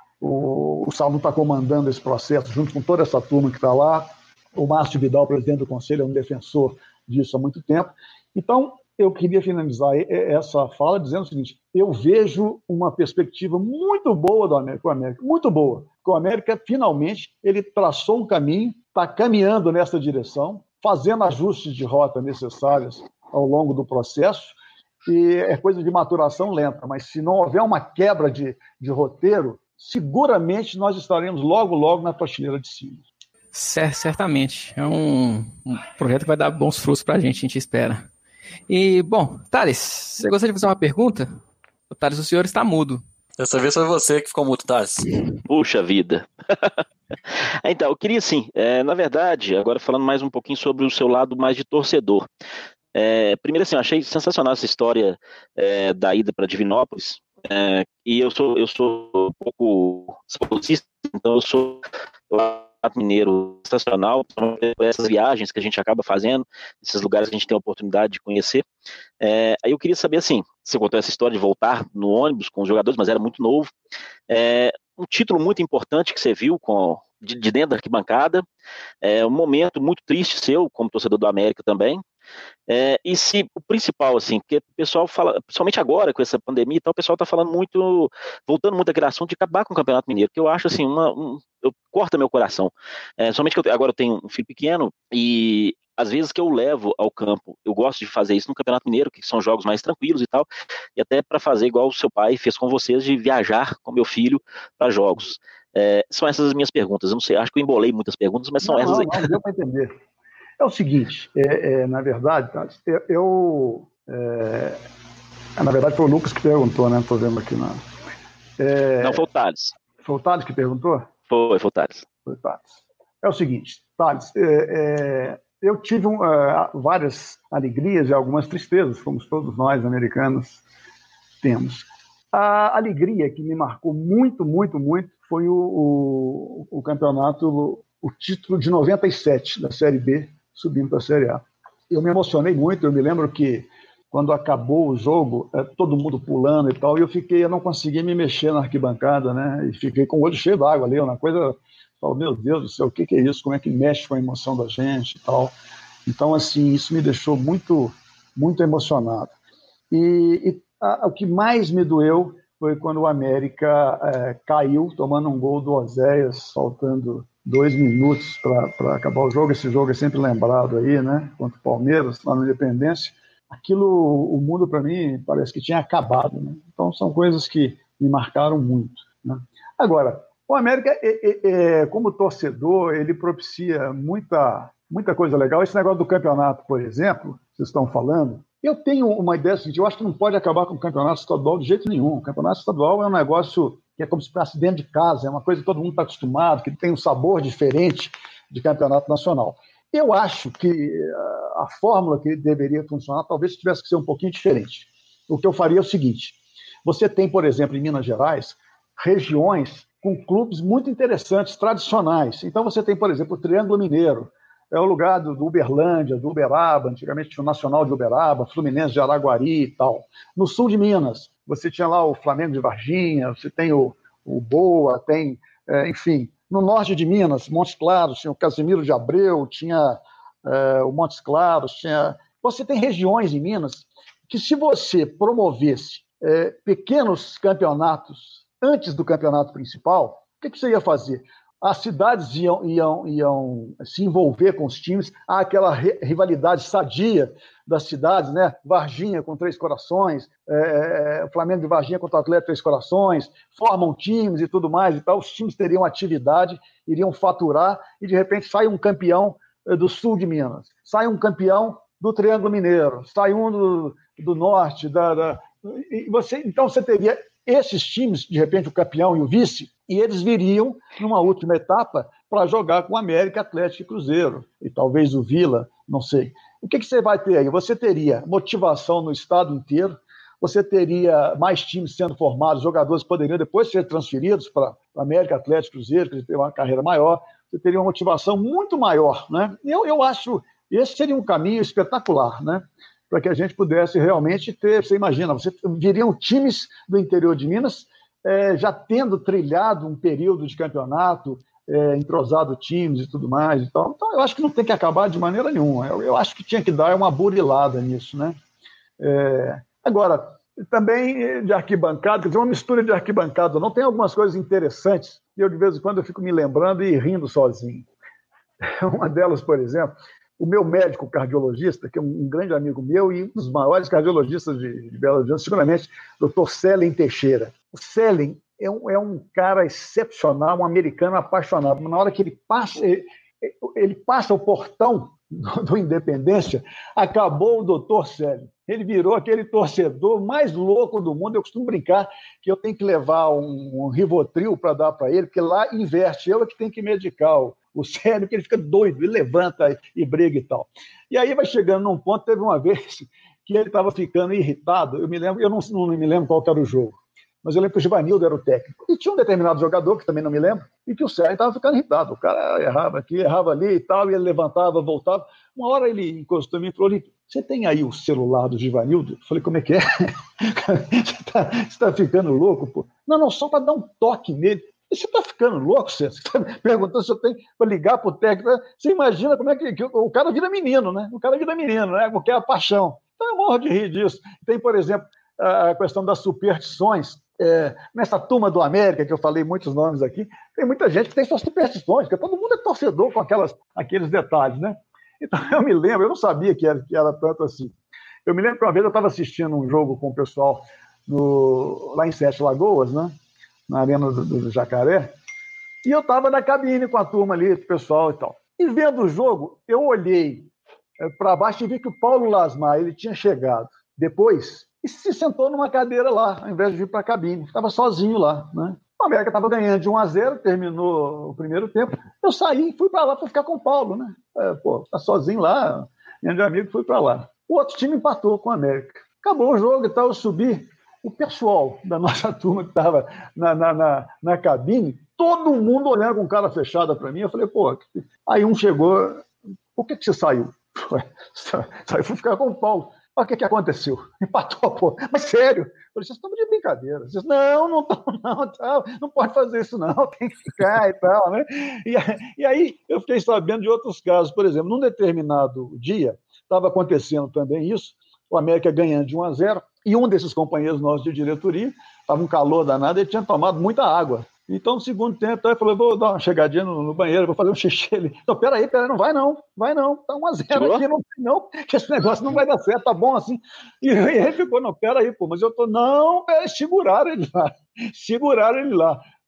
o Salmo está comandando esse processo junto com toda essa turma que está lá. O Márcio Vidal, presidente do conselho, é um defensor disso há muito tempo. Então, eu queria finalizar essa fala dizendo o seguinte: eu vejo uma perspectiva muito boa do América, muito boa. O América, finalmente, ele traçou um caminho, está caminhando nessa direção, fazendo ajustes de rota necessários ao longo do processo, e é coisa de maturação lenta, mas se não houver uma quebra de roteiro, seguramente nós estaremos logo, logo na prateleira de cima. Certamente. É um projeto que vai dar bons frutos para a gente espera. E, bom, Thales, você gostaria de fazer uma pergunta? O Thales, o senhor está mudo. Dessa vez foi você que ficou mudo, Thales. Puxa vida. Então, eu queria sim, na verdade, agora falando mais um pouquinho sobre o seu lado mais de torcedor. Primeiro, assim, eu achei sensacional essa história da ida para Divinópolis. E eu sou um pouco saudosista, então eu sou mineiro sensacional, essas viagens que a gente acaba fazendo, esses lugares que a gente tem a oportunidade de conhecer. Aí eu queria saber, assim, você contou essa história de voltar no ônibus com os jogadores, mas era muito novo. Um título muito importante que você viu de dentro da arquibancada, um momento muito triste seu, como torcedor do América também. E se o principal, assim, porque o pessoal fala, principalmente agora com essa pandemia e tal, o pessoal está falando muito, voltando muito àquele assunto de acabar com o Campeonato Mineiro, que eu acho assim, corta meu coração. Somente que agora eu tenho um filho pequeno e às vezes que eu levo ao campo, eu gosto de fazer isso no Campeonato Mineiro, que são jogos mais tranquilos e tal, e até para fazer igual o seu pai fez com vocês, de viajar com meu filho para jogos. São essas as minhas perguntas. Eu não sei, acho que eu embolei muitas perguntas, mas são essas aí. Não, deu para entender. É o seguinte, na verdade, na verdade foi o Lucas que perguntou, né? Estou vendo aqui na... Não, foi o Thales. Foi o Thales que perguntou? Foi o Thales. Foi o Thales. É o seguinte, Thales, eu tive várias alegrias e algumas tristezas, como todos nós, americanos, temos. A alegria que me marcou muito, muito, muito foi o campeonato, o título de 97 da Série B, subindo para a Série A. Eu me emocionei muito, eu me lembro que quando acabou o jogo, todo mundo pulando e tal, e eu não conseguia me mexer na arquibancada, né? E fiquei com o olho cheio d'água ali, uma coisa, meu Deus do céu, o que é isso? Como é que mexe com a emoção da gente e tal? Então, assim, isso me deixou muito, muito emocionado. E o que mais me doeu foi quando o América caiu, tomando um gol do Oséias, faltando 2 minutos para acabar o jogo. Esse jogo é sempre lembrado aí, né? Contra o Palmeiras, lá no Independência. Aquilo, o mundo para mim, parece que tinha acabado, né? Então, são coisas que me marcaram muito, né? Agora, o América, como torcedor, ele propicia muita coisa legal. Esse negócio do campeonato, por exemplo, vocês estão falando, Eu tenho uma ideia seguinte, eu acho que não pode acabar com o campeonato estadual de jeito nenhum. O campeonato estadual é um negócio que é como se fosse dentro de casa, é uma coisa que todo mundo está acostumado, que tem um sabor diferente de campeonato nacional. Eu acho que a fórmula que deveria funcionar talvez tivesse que ser um pouquinho diferente. O que eu faria é o seguinte, você tem, por exemplo, em Minas Gerais, regiões com clubes muito interessantes, tradicionais. Então você tem, por exemplo, o Triângulo Mineiro, é o lugar do Uberlândia, do Uberaba, antigamente tinha o Nacional de Uberaba, Fluminense de Araguari e tal. No sul de Minas, você tinha lá o Flamengo de Varginha, você tem o Boa, tem, enfim. No norte de Minas, Montes Claros, tinha o Casimiro de Abreu, tinha o Montes Claros, tinha... Você tem regiões em Minas que, se você promovesse pequenos campeonatos antes do campeonato principal, o que você ia fazer? As cidades iam se envolver com os times, há aquela rivalidade sadia das cidades, né? Varginha com Três Corações, o Flamengo de Varginha contra o Atlético Três Corações, formam times e tudo mais, e tal. Os times teriam atividade, iriam faturar, e de repente sai um campeão do sul de Minas, sai um campeão do Triângulo Mineiro, sai um do norte, então você teria esses times, de repente o campeão e o vice, e eles viriam numa última etapa para jogar com o América, Atlético e Cruzeiro, e talvez o Vila, não sei. O que você vai ter aí? Você teria motivação no estado inteiro, você teria mais times sendo formados, jogadores poderiam depois ser transferidos para América, Atlético, Cruzeiro, que ter uma carreira maior, você teria uma motivação muito maior, né? Eu acho que esse seria um caminho espetacular, né? Para que a gente pudesse realmente ter, você imagina, viriam times do interior de Minas já tendo trilhado um período de campeonato, entrosado times e tudo mais. Então, eu acho que não tem que acabar de maneira nenhuma. Eu acho que tinha que dar uma burilada nisso, né? Agora, também de arquibancada, quer dizer, uma mistura de arquibancada. Não tem algumas coisas interessantes, e eu de vez em quando eu fico me lembrando e rindo sozinho. Uma delas, por exemplo, o meu médico cardiologista, que é um grande amigo meu e um dos maiores cardiologistas de Belo Horizonte, seguramente, Dr. Selen Teixeira. O Selen é um cara excepcional, um americano apaixonado. Na hora que ele passa o portão do Independência, acabou o Dr. Selen. Ele virou aquele torcedor mais louco do mundo. Eu costumo brincar que eu tenho que levar um Rivotril para dar para ele, porque lá inverte, eu é que tenho que medicar o Sélio, que ele fica doido, ele levanta e briga e tal. E aí vai chegando num ponto, teve uma vez que ele estava ficando irritado, eu não me lembro qual que era o jogo, mas eu lembro que o Givanildo era o técnico. E tinha um determinado jogador, que também não me lembro, e que o Sélio estava ficando irritado. O cara errava aqui, errava ali e tal, e ele levantava, voltava. Uma hora ele encostou em mim e falou: você tem aí o celular do Givanildo? Eu falei: como é que é? Você está ficando louco, pô? Não, só para dar um toque nele. Você está ficando louco, você está me perguntando se eu tenho para ligar para o técnico. Você imagina como é que o cara vira menino, né? O cara vira menino, né? Porque é a paixão. Então eu morro de rir disso. Tem, por exemplo, a questão das superstições. Nessa turma do América, que eu falei muitos nomes aqui, tem muita gente que tem suas superstições, porque todo mundo é torcedor com aqueles detalhes, né? Então eu me lembro, eu não sabia que era tanto assim. Eu me lembro que uma vez eu estava assistindo um jogo com o pessoal lá em Sete Lagoas, né? Na Arena do Jacaré, e eu estava na cabine com a turma ali, o pessoal e tal. E vendo o jogo, eu olhei para baixo e vi que o Paulo Lasmar, ele tinha chegado depois e se sentou numa cadeira lá, ao invés de vir para a cabine. Estava sozinho lá, né? O América estava ganhando de 1-0, terminou o primeiro tempo. Eu saí e fui para lá para ficar com o Paulo, né? Tá sozinho lá, grande amigo, fui para lá. O outro time empatou com o América. Acabou o jogo e tal, eu subi. O pessoal da nossa turma que estava na cabine, todo mundo olhando com cara fechada para mim. Eu falei: pô, aí um chegou: por que você saiu? Saiu, fui ficar com o Paulo. O que aconteceu? Empatou, pô. Mas sério? Eu falei: vocês estão de brincadeira. Vocês, não estão, não pode fazer isso não, tem que ficar e tal, né? E aí eu fiquei sabendo de outros casos. Por exemplo, num determinado dia, estava acontecendo também isso, o América ganhando de 1-0, e um desses companheiros nossos de diretoria, estava um calor danado, ele tinha tomado muita água. Então, no segundo tempo, ele falou: vou dar uma chegadinha no banheiro, vou fazer um xixi ali. Então, peraí, não vai não, tá 1-0 aqui, não, que esse negócio não vai dar certo, tá bom assim. E ele ficou: não, peraí, pô, mas eu tô... Não, seguraram ele lá.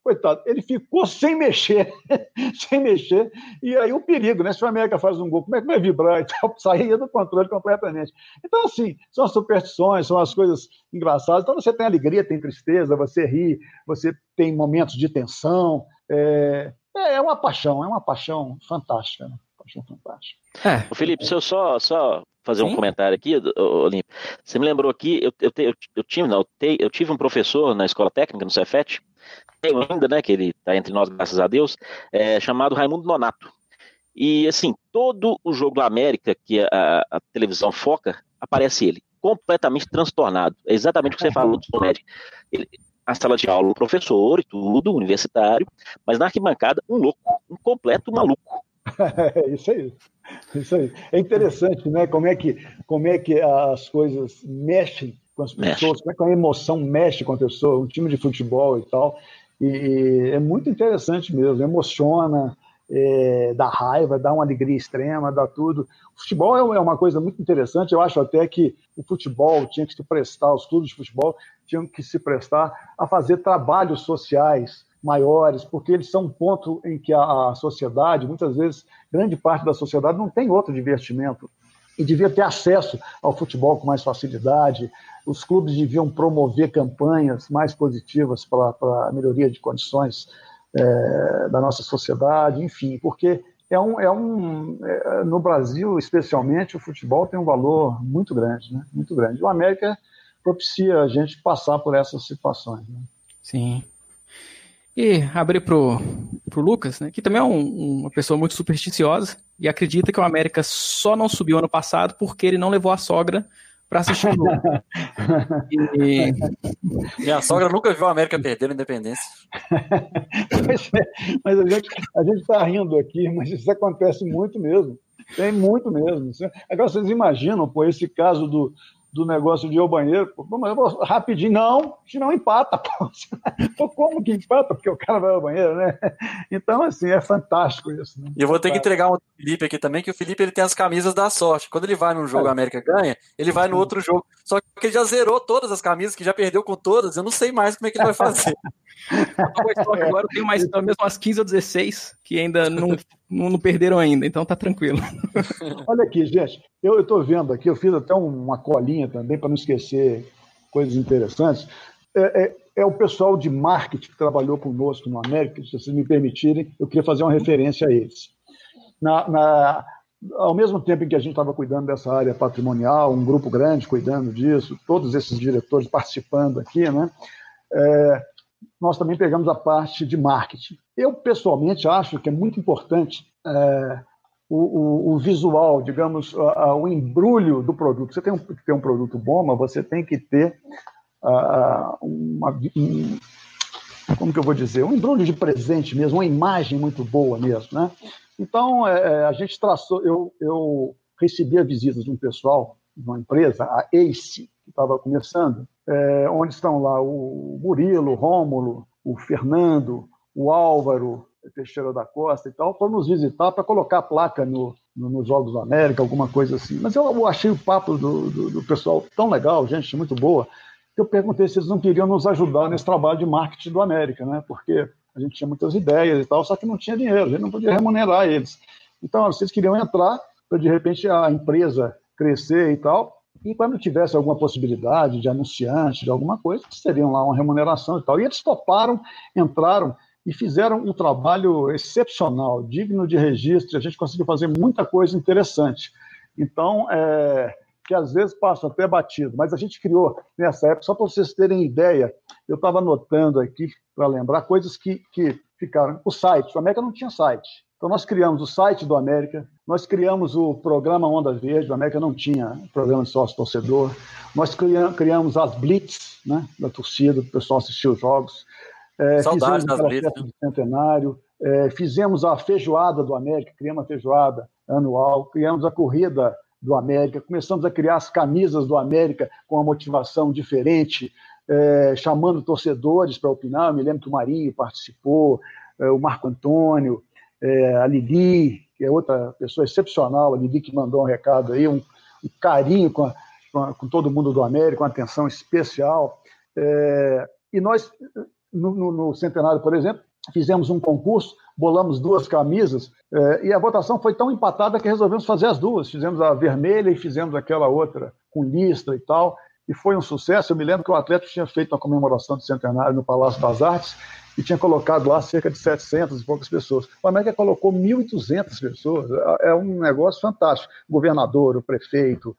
coitado, ele ficou sem mexer, sem mexer, e aí o perigo, né? Se o América faz um gol, como é que vai vibrar? Então, saía do controle completamente. Então, assim, são as superstições, são as coisas engraçadas. Então, você tem alegria, tem tristeza, você ri, você tem momentos de tensão. É uma paixão fantástica, né? Paixão fantástica. Felipe, se eu só fazer um comentário aqui, Olímpio, você me lembrou aqui, eu tive um professor na escola técnica, no Cefet, tenho ainda, né, que ele está entre nós, graças a Deus, chamado Raimundo Nonato. E, assim, todo o jogo do América que a televisão foca, aparece ele, completamente transtornado. É exatamente o que você falou do Sonério. A sala de aula, um professor e tudo, universitário, mas na arquibancada, um louco, um completo maluco. Isso aí. Isso aí. É interessante, né? Como é que as coisas mexem com as pessoas, como é que a emoção mexe com a pessoa, um time de futebol e tal. E é muito interessante mesmo, emociona, dá raiva, dá uma alegria extrema, dá tudo. O futebol é uma coisa muito interessante, eu acho até que o futebol tinha que se prestar, os clubes de futebol tinham que se prestar a fazer trabalhos sociais maiores, porque eles são um ponto em que a sociedade, muitas vezes, grande parte da sociedade não tem outro divertimento e devia ter acesso ao futebol com mais facilidade. Os clubes deviam promover campanhas mais positivas para a melhoria de condições da nossa sociedade, enfim, porque no Brasil, especialmente, o futebol tem um valor muito grande, né? Muito grande. O América propicia a gente passar por essas situações, né? Sim. E abrir pro Lucas, né, que também é uma pessoa muito supersticiosa e acredita que o América só não subiu ano passado porque ele não levou a sogra para assistir o jogo. Minha sogra nunca viu a América perder na Independência. Mas a gente está rindo aqui, mas isso acontece muito mesmo. Tem muito mesmo. Agora vocês imaginam, esse caso do negócio de ir ao banheiro, rapidinho, não empata, pô. Como que empata? Porque o cara vai ao banheiro, né? Então, assim, é fantástico isso, né? E eu vou ter que entregar um do Felipe aqui também, que o Felipe ele tem as camisas da sorte. Quando ele vai num jogo, a América ganha, ele vai no outro jogo. Só que ele já zerou todas as camisas, que já perdeu com todas, eu não sei mais como é que ele vai fazer. Agora eu tenho pelo menos umas 15 ou 16 que ainda não perderam ainda, então tá tranquilo. Olha aqui, gente, eu estou vendo aqui, eu fiz até uma colinha também para não esquecer coisas interessantes. É o pessoal de marketing que trabalhou conosco no América, se vocês me permitirem, eu queria fazer uma referência a eles. Ao mesmo tempo em que a gente estava cuidando dessa área patrimonial, um grupo grande cuidando disso, todos esses diretores participando aqui, né? Nós também pegamos a parte de marketing. Eu, pessoalmente, acho que é muito importante o visual, digamos, o embrulho do produto. Você tem que ter um produto bom, mas você tem que ter como que eu vou dizer? Um embrulho de presente mesmo, uma imagem muito boa mesmo, né? Então, a gente traçou... Eu recebi a visita de um pessoal, de uma empresa, a ACE, que estava começando, onde estão lá o Murilo, o Rômulo, o Fernando, o Álvaro Teixeira da Costa e tal, foram nos visitar para colocar a placa nos Jogos da América, alguma coisa assim. Mas eu achei o papo do pessoal tão legal, gente muito boa, que eu perguntei se eles não queriam nos ajudar nesse trabalho de marketing do América, né? Porque a gente tinha muitas ideias e tal, só que não tinha dinheiro, a gente não podia remunerar eles. Então, vocês queriam entrar para, de repente, a empresa crescer e tal, e quando tivesse alguma possibilidade de anunciante, de alguma coisa, teriam lá uma remuneração e tal. E eles toparam, entraram e fizeram um trabalho excepcional, digno de registro. A gente conseguiu fazer muita coisa interessante. Então, que às vezes passa até batido, mas a gente criou nessa época, só para vocês terem ideia, eu estava anotando aqui para lembrar coisas que ficaram. O site, o América não tinha site. Então, nós criamos o site do América, nós criamos o programa Onda Verde, o América não tinha programa de sócio-torcedor, nós criamos as Blitz, né, da torcida, do pessoal assistir os jogos, Saudades fizemos das Blitz, do centenário, fizemos a feijoada do América, criamos a feijoada anual, criamos a corrida do América, começamos a criar as camisas do América com uma motivação diferente, chamando torcedores para opinar. Eu me lembro que o Marinho participou, o Marco Antônio, a Lili, que é outra pessoa excepcional, a Lili que mandou um recado aí, um carinho com todo mundo do América, uma atenção especial. E nós no centenário, por exemplo, fizemos um concurso, bolamos 2 camisas, e a votação foi tão empatada que resolvemos fazer as 2. Fizemos a vermelha e fizemos aquela outra com listra e tal, e foi um sucesso. Eu me lembro que o Atlético tinha feito uma comemoração do centenário no Palácio das Artes e tinha colocado lá cerca de 700 e poucas pessoas. O América colocou 1.200 pessoas. É um negócio fantástico. O governador, o prefeito.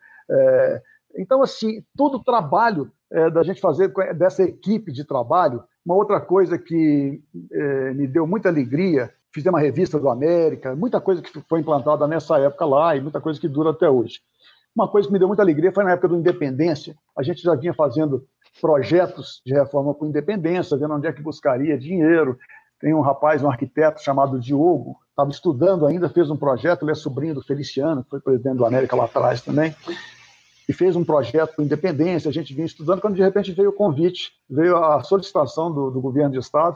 Então, assim, todo o trabalho da gente fazer dessa equipe de trabalho. Uma outra coisa que me deu muita alegria, fizemos uma revista do América, muita coisa que foi implantada nessa época lá e muita coisa que dura até hoje. Uma coisa que me deu muita alegria foi na época do Independência. A gente já vinha fazendo projetos de reforma para o Independência, vendo onde é que buscaria dinheiro. Tem um rapaz, um arquiteto chamado Diogo, estava estudando ainda, fez um projeto, ele é sobrinho do Feliciano, que foi presidente do América lá atrás também, e fez um projeto para a Independência. A gente vinha estudando, quando de repente veio o convite, veio a solicitação do governo de Estado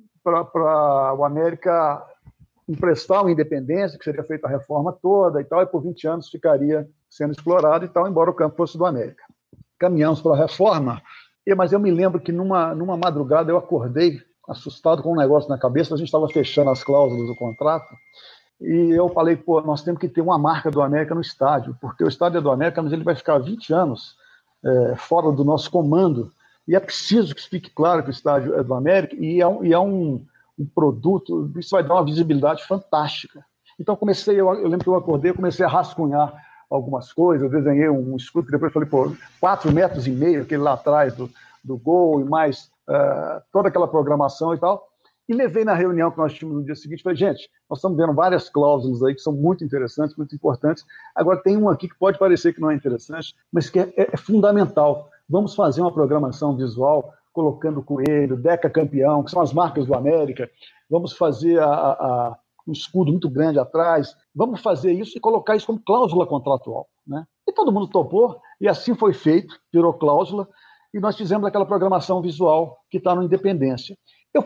para o América emprestar uma Independência, que seria feita a reforma toda e tal, e por 20 anos ficaria sendo explorado e tal, embora o campo fosse do América. Caminhamos para a reforma, mas eu me lembro que numa madrugada eu acordei assustado com um negócio na cabeça. A gente estava fechando as cláusulas do contrato e eu falei, nós temos que ter uma marca do América no estádio, porque o estádio é do América, mas ele vai ficar 20 anos fora do nosso comando, e é preciso que fique claro que o estádio é do América, e é um produto, isso vai dar uma visibilidade fantástica. Então eu lembro que eu acordei, comecei a rascunhar algumas coisas, eu desenhei um escudo, que depois falei, 4,5 metros, aquele lá atrás do gol, e mais toda aquela programação e tal, e levei na reunião que nós tínhamos no dia seguinte, falei, gente, nós estamos vendo várias cláusulas aí que são muito interessantes, muito importantes, agora tem um aqui que pode parecer que não é interessante, mas que é fundamental. Vamos fazer uma programação visual colocando Coelho, Deca Campeão, que são as marcas do América, vamos fazer um escudo muito grande atrás, vamos fazer isso e colocar isso como cláusula contratual, né? E todo mundo topou, e assim foi feito, virou cláusula, e nós fizemos aquela programação visual que está no Independência.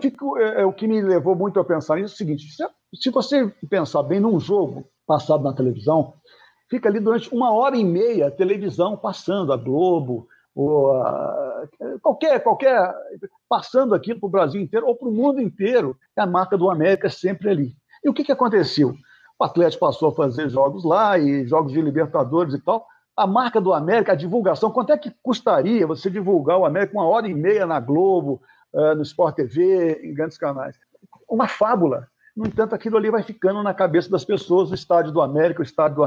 O que me levou muito a pensar nisso é o seguinte, se você pensar bem num jogo passado na televisão, fica ali durante 1h30 a televisão passando, a Globo, ou qualquer passando aquilo para o Brasil inteiro ou para o mundo inteiro, a marca do América sempre ali. E o que aconteceu? O Atlético passou a fazer jogos lá, e jogos de Libertadores e tal. A marca do América, a divulgação, quanto é que custaria você divulgar o América 1h30 na Globo, no Sport TV, em grandes canais? Uma fábula. No entanto, aquilo ali vai ficando na cabeça das pessoas, o estádio do América,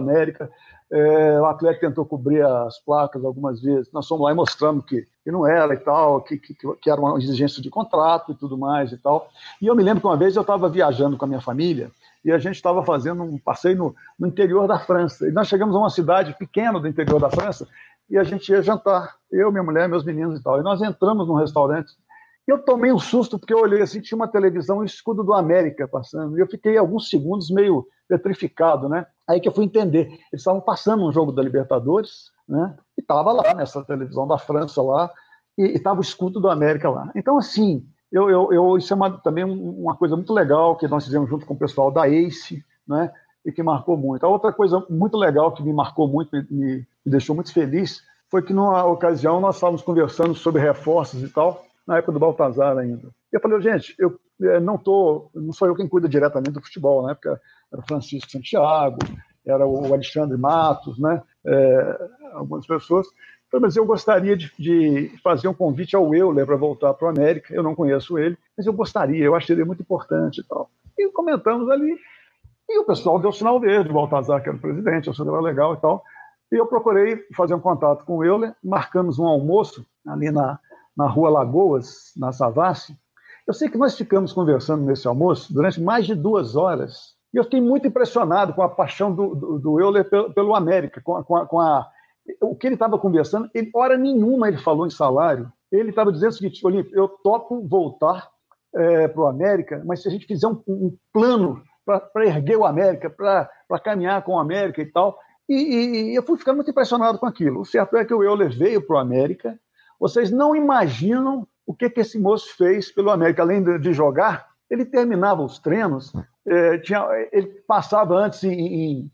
o Atlético tentou cobrir as placas algumas vezes, nós fomos lá e mostramos que não era e tal, que era uma exigência de contrato e tudo mais e tal. E eu me lembro que uma vez eu estava viajando com a minha família e a gente estava fazendo um passeio no interior da França. E nós chegamos a uma cidade pequena do interior da França e a gente ia jantar, eu, minha mulher, meus meninos e tal. E nós entramos num restaurante. Eu tomei um susto, porque eu olhei assim, tinha uma televisão, um escudo do América passando, e eu fiquei alguns segundos meio petrificado, né? Aí que eu fui entender, eles estavam passando um jogo da Libertadores, né? E estava lá, nessa televisão da França lá, e estava o escudo do América lá. Então, assim, isso é também uma coisa muito legal que nós fizemos junto com o pessoal da ACE, né? E que marcou muito. A outra coisa muito legal que me marcou muito, me deixou muito feliz, foi que numa ocasião nós estávamos conversando sobre reforços e tal, na época do Baltazar ainda. E eu falei, gente, não sou eu quem cuida diretamente do futebol, na época era o Francisco Santiago, era o Alexandre Matos, né? Algumas pessoas. Mas eu gostaria de fazer um convite ao Euler para voltar para o América. Eu não conheço ele, mas eu gostaria, eu acho ele muito importante e tal. E comentamos ali, e o pessoal deu sinal verde, o Baltazar, que era o presidente, achou que era legal e tal. E eu procurei fazer um contato com o Euler, marcamos um almoço ali na Rua Lagoas, na Savassi. Eu sei que nós ficamos conversando nesse almoço durante mais de 2 horas. E eu fiquei muito impressionado com a paixão do Euler pelo América, o que ele estava conversando. Hora nenhuma ele falou em salário. Ele estava dizendo o seguinte, Olímpio, eu topo voltar para o América, mas se a gente fizer um plano para erguer o América, para caminhar com o América e tal. E eu fui ficando muito impressionado com aquilo. O certo é que o Euler veio para o América. Vocês não imaginam o que esse moço fez pelo América. Além de jogar, ele terminava os treinos, ele passava antes em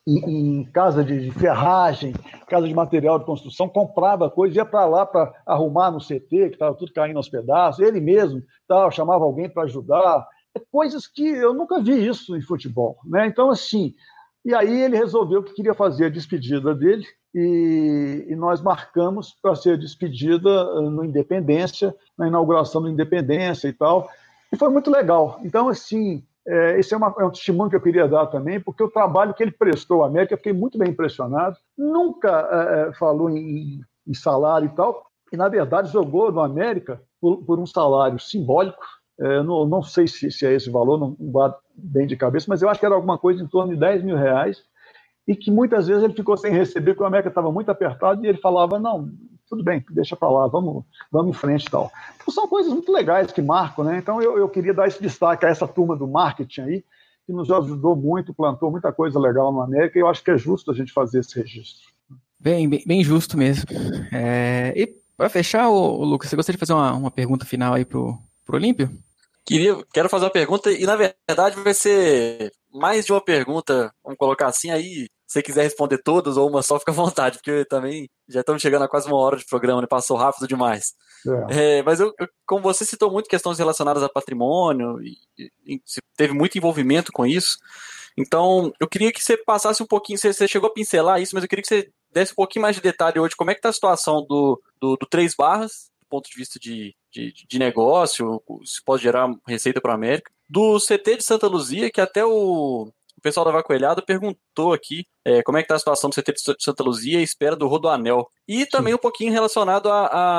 em casa de ferragem, casa de material de construção, comprava coisa, ia para lá para arrumar no CT, que estava tudo caindo aos pedaços, ele mesmo chamava alguém para ajudar, coisas que eu nunca vi isso em futebol, né? Então, assim, e aí ele resolveu que queria fazer a despedida dele, e nós marcamos para ser despedida no Independência, na inauguração do Independência e tal, e foi muito legal. Então, assim, esse é um testemunho que eu queria dar também, porque o trabalho que ele prestou à América, eu fiquei muito bem impressionado. Nunca falou em salário e tal, e na verdade jogou no América por um salário simbólico. Não sei se é esse valor, não bato bem de cabeça, mas eu acho que era alguma coisa em torno de R$10 mil, e que muitas vezes ele ficou sem receber, porque o América estava muito apertado, e ele falava, não, tudo bem, deixa para lá, vamos em frente e tal. Então, são coisas muito legais que marcam, né? Então eu queria dar esse destaque a essa turma do marketing aí, que nos ajudou muito, plantou muita coisa legal no América, e eu acho que é justo a gente fazer esse registro. Bem justo mesmo. E para fechar, Lucas, você gostaria de fazer uma pergunta final aí pro Olímpio? Quero fazer uma pergunta, e na verdade vai ser mais de uma pergunta, vamos colocar assim, aí se você quiser responder todas ou uma só, fica à vontade, porque também já estamos chegando a quase 1 hora de programa, né? Passou rápido demais. Mas como você citou muito questões relacionadas a patrimônio, e teve muito envolvimento com isso, então eu queria que você passasse um pouquinho, você chegou a pincelar isso, mas eu queria que você desse um pouquinho mais de detalhe hoje, como é que está a situação do Três Barras, do ponto de vista de negócio, se pode gerar receita para a América, do CT de Santa Luzia, que até o pessoal da Vacoelhada perguntou aqui como é que está a situação do CT de Santa Luzia e espera do Rodoanel. E também um pouquinho relacionado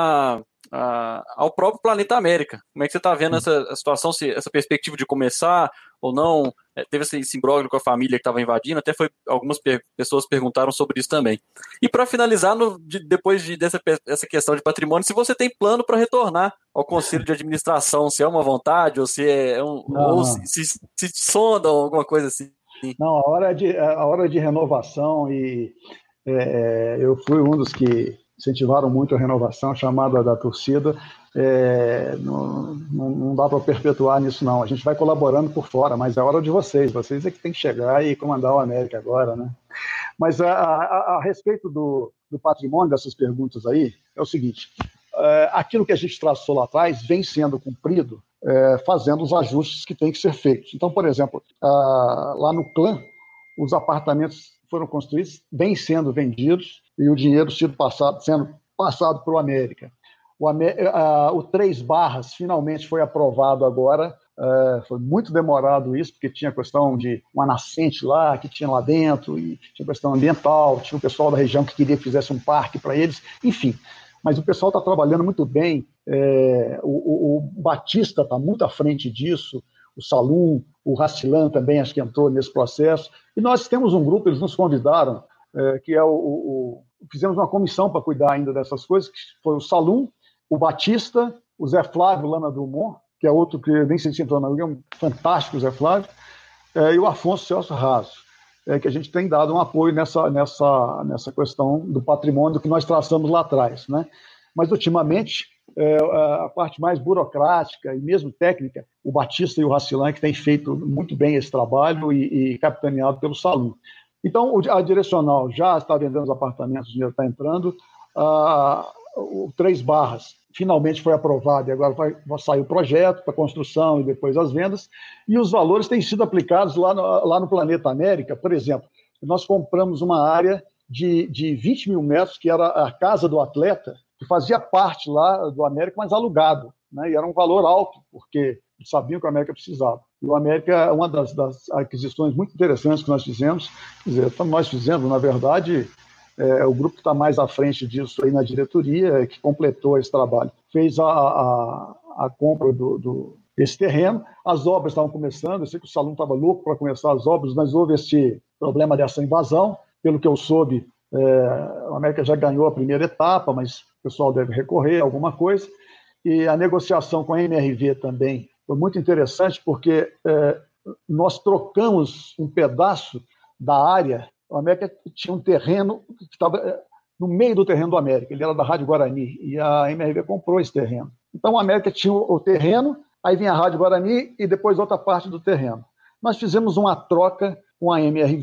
ao próprio Planeta América. Como é que você está vendo essa situação, essa perspectiva de começar ou não? Teve esse imbróglio com a família que estava invadindo, até algumas pessoas perguntaram sobre isso também. E para finalizar, depois dessa questão de patrimônio, se você tem plano para retornar ao Conselho de Administração, se é uma vontade, ou se ou se sondam, alguma coisa assim. Não, a hora de renovação, e eu fui um dos que incentivaram muito a renovação, chamada da torcida. Não dá para perpetuar nisso, não. A gente vai colaborando por fora, mas é hora de vocês é que tem que chegar e comandar o América agora, né? Mas a respeito do patrimônio, dessas perguntas aí, é o seguinte: aquilo que a gente traçou lá atrás vem sendo cumprido, fazendo os ajustes que têm que ser feitos. Então, por exemplo, lá no Clã, os apartamentos foram construídos, vêm sendo vendidos, e o dinheiro sendo passado para o América. O Três Barras finalmente foi aprovado agora. Foi muito demorado isso, porque tinha questão de uma nascente lá, que tinha lá dentro, e tinha questão ambiental, tinha o pessoal da região que queria que fizesse um parque para eles, enfim. Mas o pessoal está trabalhando muito bem, o Batista está muito à frente disso, o Salum, o Racilan também acho que entrou nesse processo, e nós temos um grupo, eles nos convidaram, que é fizemos uma comissão para cuidar ainda dessas coisas, que foi o Salum, o Batista, o Zé Flávio Lana Drummond, que é outro que nem sei se entrou na liga, é um fantástico Zé Flávio, e o Afonso Celso Raso, que a gente tem dado um apoio nessa questão do patrimônio que nós traçamos lá atrás, né? Mas, ultimamente, a parte mais burocrática e mesmo técnica, o Batista e o Racilan, que têm feito muito bem esse trabalho e capitaneado pelo Salum. Então, a Direcional já está vendendo os apartamentos, o dinheiro está entrando, o Três Barras finalmente foi aprovado e agora vai sair o projeto para construção e depois as vendas, e os valores têm sido aplicados lá no Planeta América. Por exemplo, nós compramos uma área de 20 mil metros, que era a casa do atleta, que fazia parte lá do América, mas alugado, né? E era um valor alto, porque sabiam que o América precisava. E o América é uma das aquisições muito interessantes que nós fizemos. Quer dizer, nós fizemos, na verdade, o grupo que está mais à frente disso aí na diretoria, que completou esse trabalho, fez a compra desse terreno. As obras estavam começando, eu sei que o Salum estava louco para começar as obras, mas houve esse problema dessa invasão. Pelo que eu soube, o América já ganhou a primeira etapa, mas o pessoal deve recorrer a alguma coisa. E a negociação com a MRV também foi muito interessante, porque nós trocamos um pedaço da área. O América tinha um terreno que estava no meio do terreno do América, ele era da Rádio Guarani, e a MRV comprou esse terreno. Então, o América tinha o terreno, aí vinha a Rádio Guarani e depois outra parte do terreno. Nós fizemos uma troca com a MRV,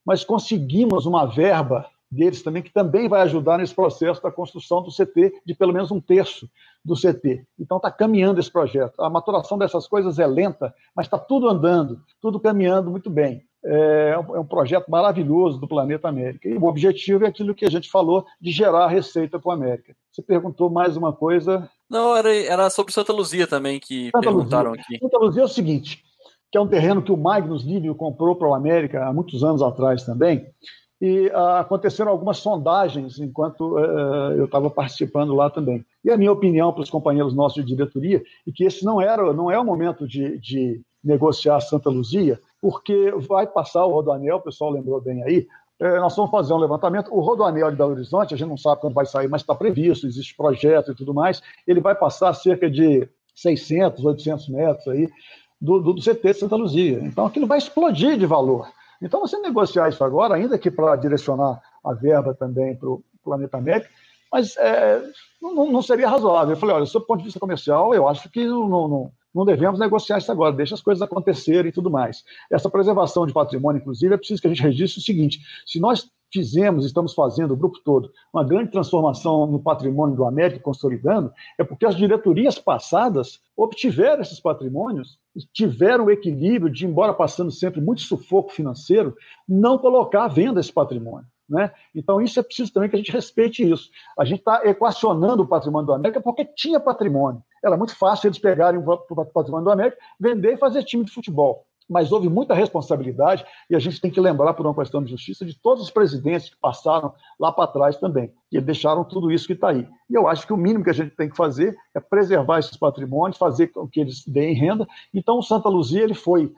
mas conseguimos uma verba deles também, que também vai ajudar nesse processo da construção do CT, de pelo menos 1/3 do CT. Então está caminhando esse projeto. A maturação dessas coisas é lenta, mas está tudo andando, tudo caminhando muito bem. É um projeto maravilhoso do Planeta América. E o objetivo é aquilo que a gente falou, de gerar receita para o América. Você perguntou mais uma coisa? Não, era sobre Santa Luzia também, que perguntaram aqui. Santa Luzia é o seguinte, que é um terreno que o Magnus Lívio comprou para o América há muitos anos atrás também, e aconteceram algumas sondagens enquanto eu estava participando lá também. E a minha opinião para os companheiros nossos de diretoria é que esse não é o momento de negociar Santa Luzia, porque vai passar o Rodoanel, o pessoal lembrou bem aí, nós vamos fazer um levantamento. O Rodoanel de Belo Horizonte, a gente não sabe quando vai sair, mas está previsto, existe projeto e tudo mais, ele vai passar cerca de 600, 800 metros aí do CT de Santa Luzia. Então aquilo vai explodir de valor. Então, você negociar isso agora, ainda que para direcionar a verba também para o Planeta América, mas não seria razoável. Eu falei, olha, sob o ponto de vista comercial, eu acho que não devemos negociar isso agora, deixa as coisas acontecerem e tudo mais. Essa preservação de patrimônio, inclusive, é preciso que a gente registre o seguinte, se nós estamos fazendo, o grupo todo, uma grande transformação no patrimônio do América, consolidando, é porque as diretorias passadas obtiveram esses patrimônios, tiveram o equilíbrio de, embora passando sempre muito sufoco financeiro, não colocar à venda esse patrimônio. Né? Então, isso é preciso também que a gente respeite isso. A gente está equacionando o patrimônio do América porque tinha patrimônio. Era muito fácil eles pegarem o patrimônio do América, vender e fazer time de futebol. Mas houve muita responsabilidade e a gente tem que lembrar, por uma questão de justiça, de todos os presidentes que passaram lá para trás também, que deixaram tudo isso que está aí. E eu acho que o mínimo que a gente tem que fazer é preservar esses patrimônios, fazer com que eles deem renda. Então, o Santa Luzia ele foi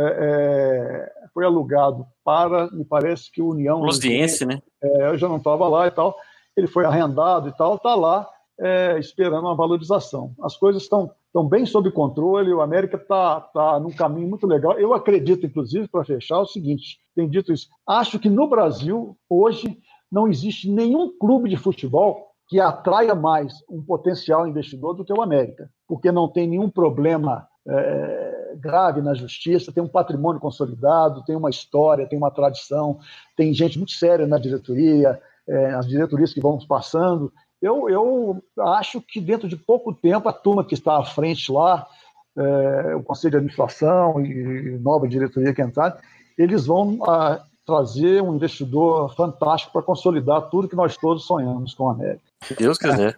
alugado para, me parece que União Luziense, né? Eu já não estava lá e tal. Ele foi arrendado e tal, está lá esperando uma valorização. As coisas estão bem sob controle, o América está num caminho muito legal. Eu acredito, inclusive, para fechar, o seguinte, tenho dito isso, acho que no Brasil, hoje, não existe nenhum clube de futebol que atraia mais um potencial investidor do que o América, porque não tem nenhum problema grave na justiça, tem um patrimônio consolidado, tem uma história, tem uma tradição, tem gente muito séria na diretoria, as diretorias que vão passando. Eu acho que dentro de pouco tempo a turma que está à frente lá, o Conselho de Administração e nova diretoria que entrar, eles vão trazer um investidor fantástico para consolidar tudo que nós todos sonhamos com a América. Se Deus quiser.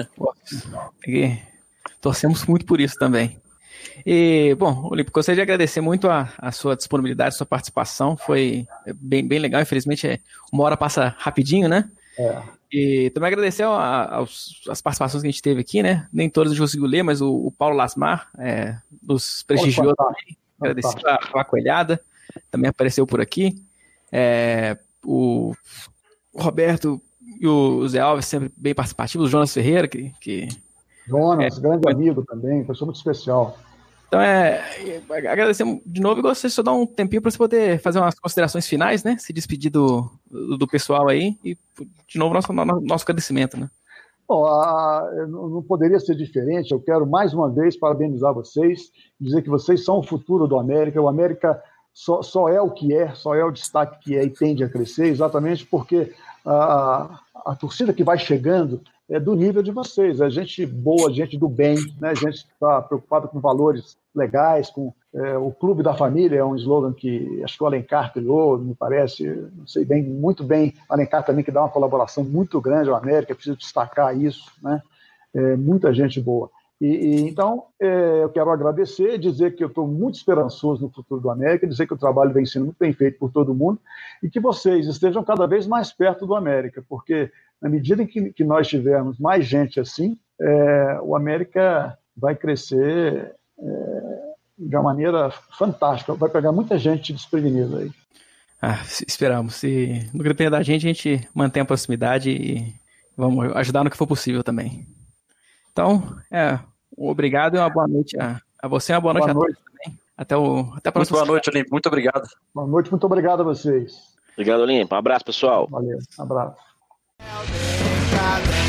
Torcemos muito por isso também. E, bom, Olímpio, gostaria de agradecer muito a sua disponibilidade, a sua participação, foi bem legal, infelizmente uma hora passa rapidinho, né? E também agradecer as participações que a gente teve aqui, né? Nem todas a gente conseguiu ler, mas o Paulo Lasmar nos prestigiou também. Agradecer a Coelhada, também apareceu por aqui. O Roberto e o Zé Alves sempre bem participativos, o Jonas Ferreira, Jonas, grande amigo também, pessoa muito especial. Então, agradecer de novo e gostaria de só dar um tempinho para você poder fazer umas considerações finais, né? Se despedir do pessoal aí e, de novo, nosso agradecimento, né? Bom, não poderia ser diferente. Eu quero, mais uma vez, parabenizar vocês, dizer que vocês são o futuro do América. O América só é o que é, só é o destaque que é e tende a crescer, exatamente porque a torcida que vai chegando é do nível de vocês, é gente boa, gente do bem, né? Gente que está preocupada com valores legais, com o Clube da Família, é um slogan que acho que o Alencar criou, me parece, não sei bem, muito bem, o Alencar também que dá uma colaboração muito grande ao América, preciso destacar isso, né? Muita gente boa. Então, eu quero agradecer, dizer que eu estou muito esperançoso no futuro do América, dizer que o trabalho vem sendo muito bem feito por todo mundo e que vocês estejam cada vez mais perto do América, porque na medida em que nós tivermos mais gente assim, o América vai crescer de uma maneira fantástica, vai pegar muita gente desprevenida aí. Esperamos. Se no que depender da gente, a gente mantém a proximidade e vamos ajudar no que for possível também. Então, obrigado e uma boa noite a você, uma boa noite a todos também. Até a próxima. Muito boa noite, Olímpio. Muito obrigado. Boa noite, muito obrigado a vocês. Obrigado, Olímpio. Um abraço, pessoal. Valeu, um abraço.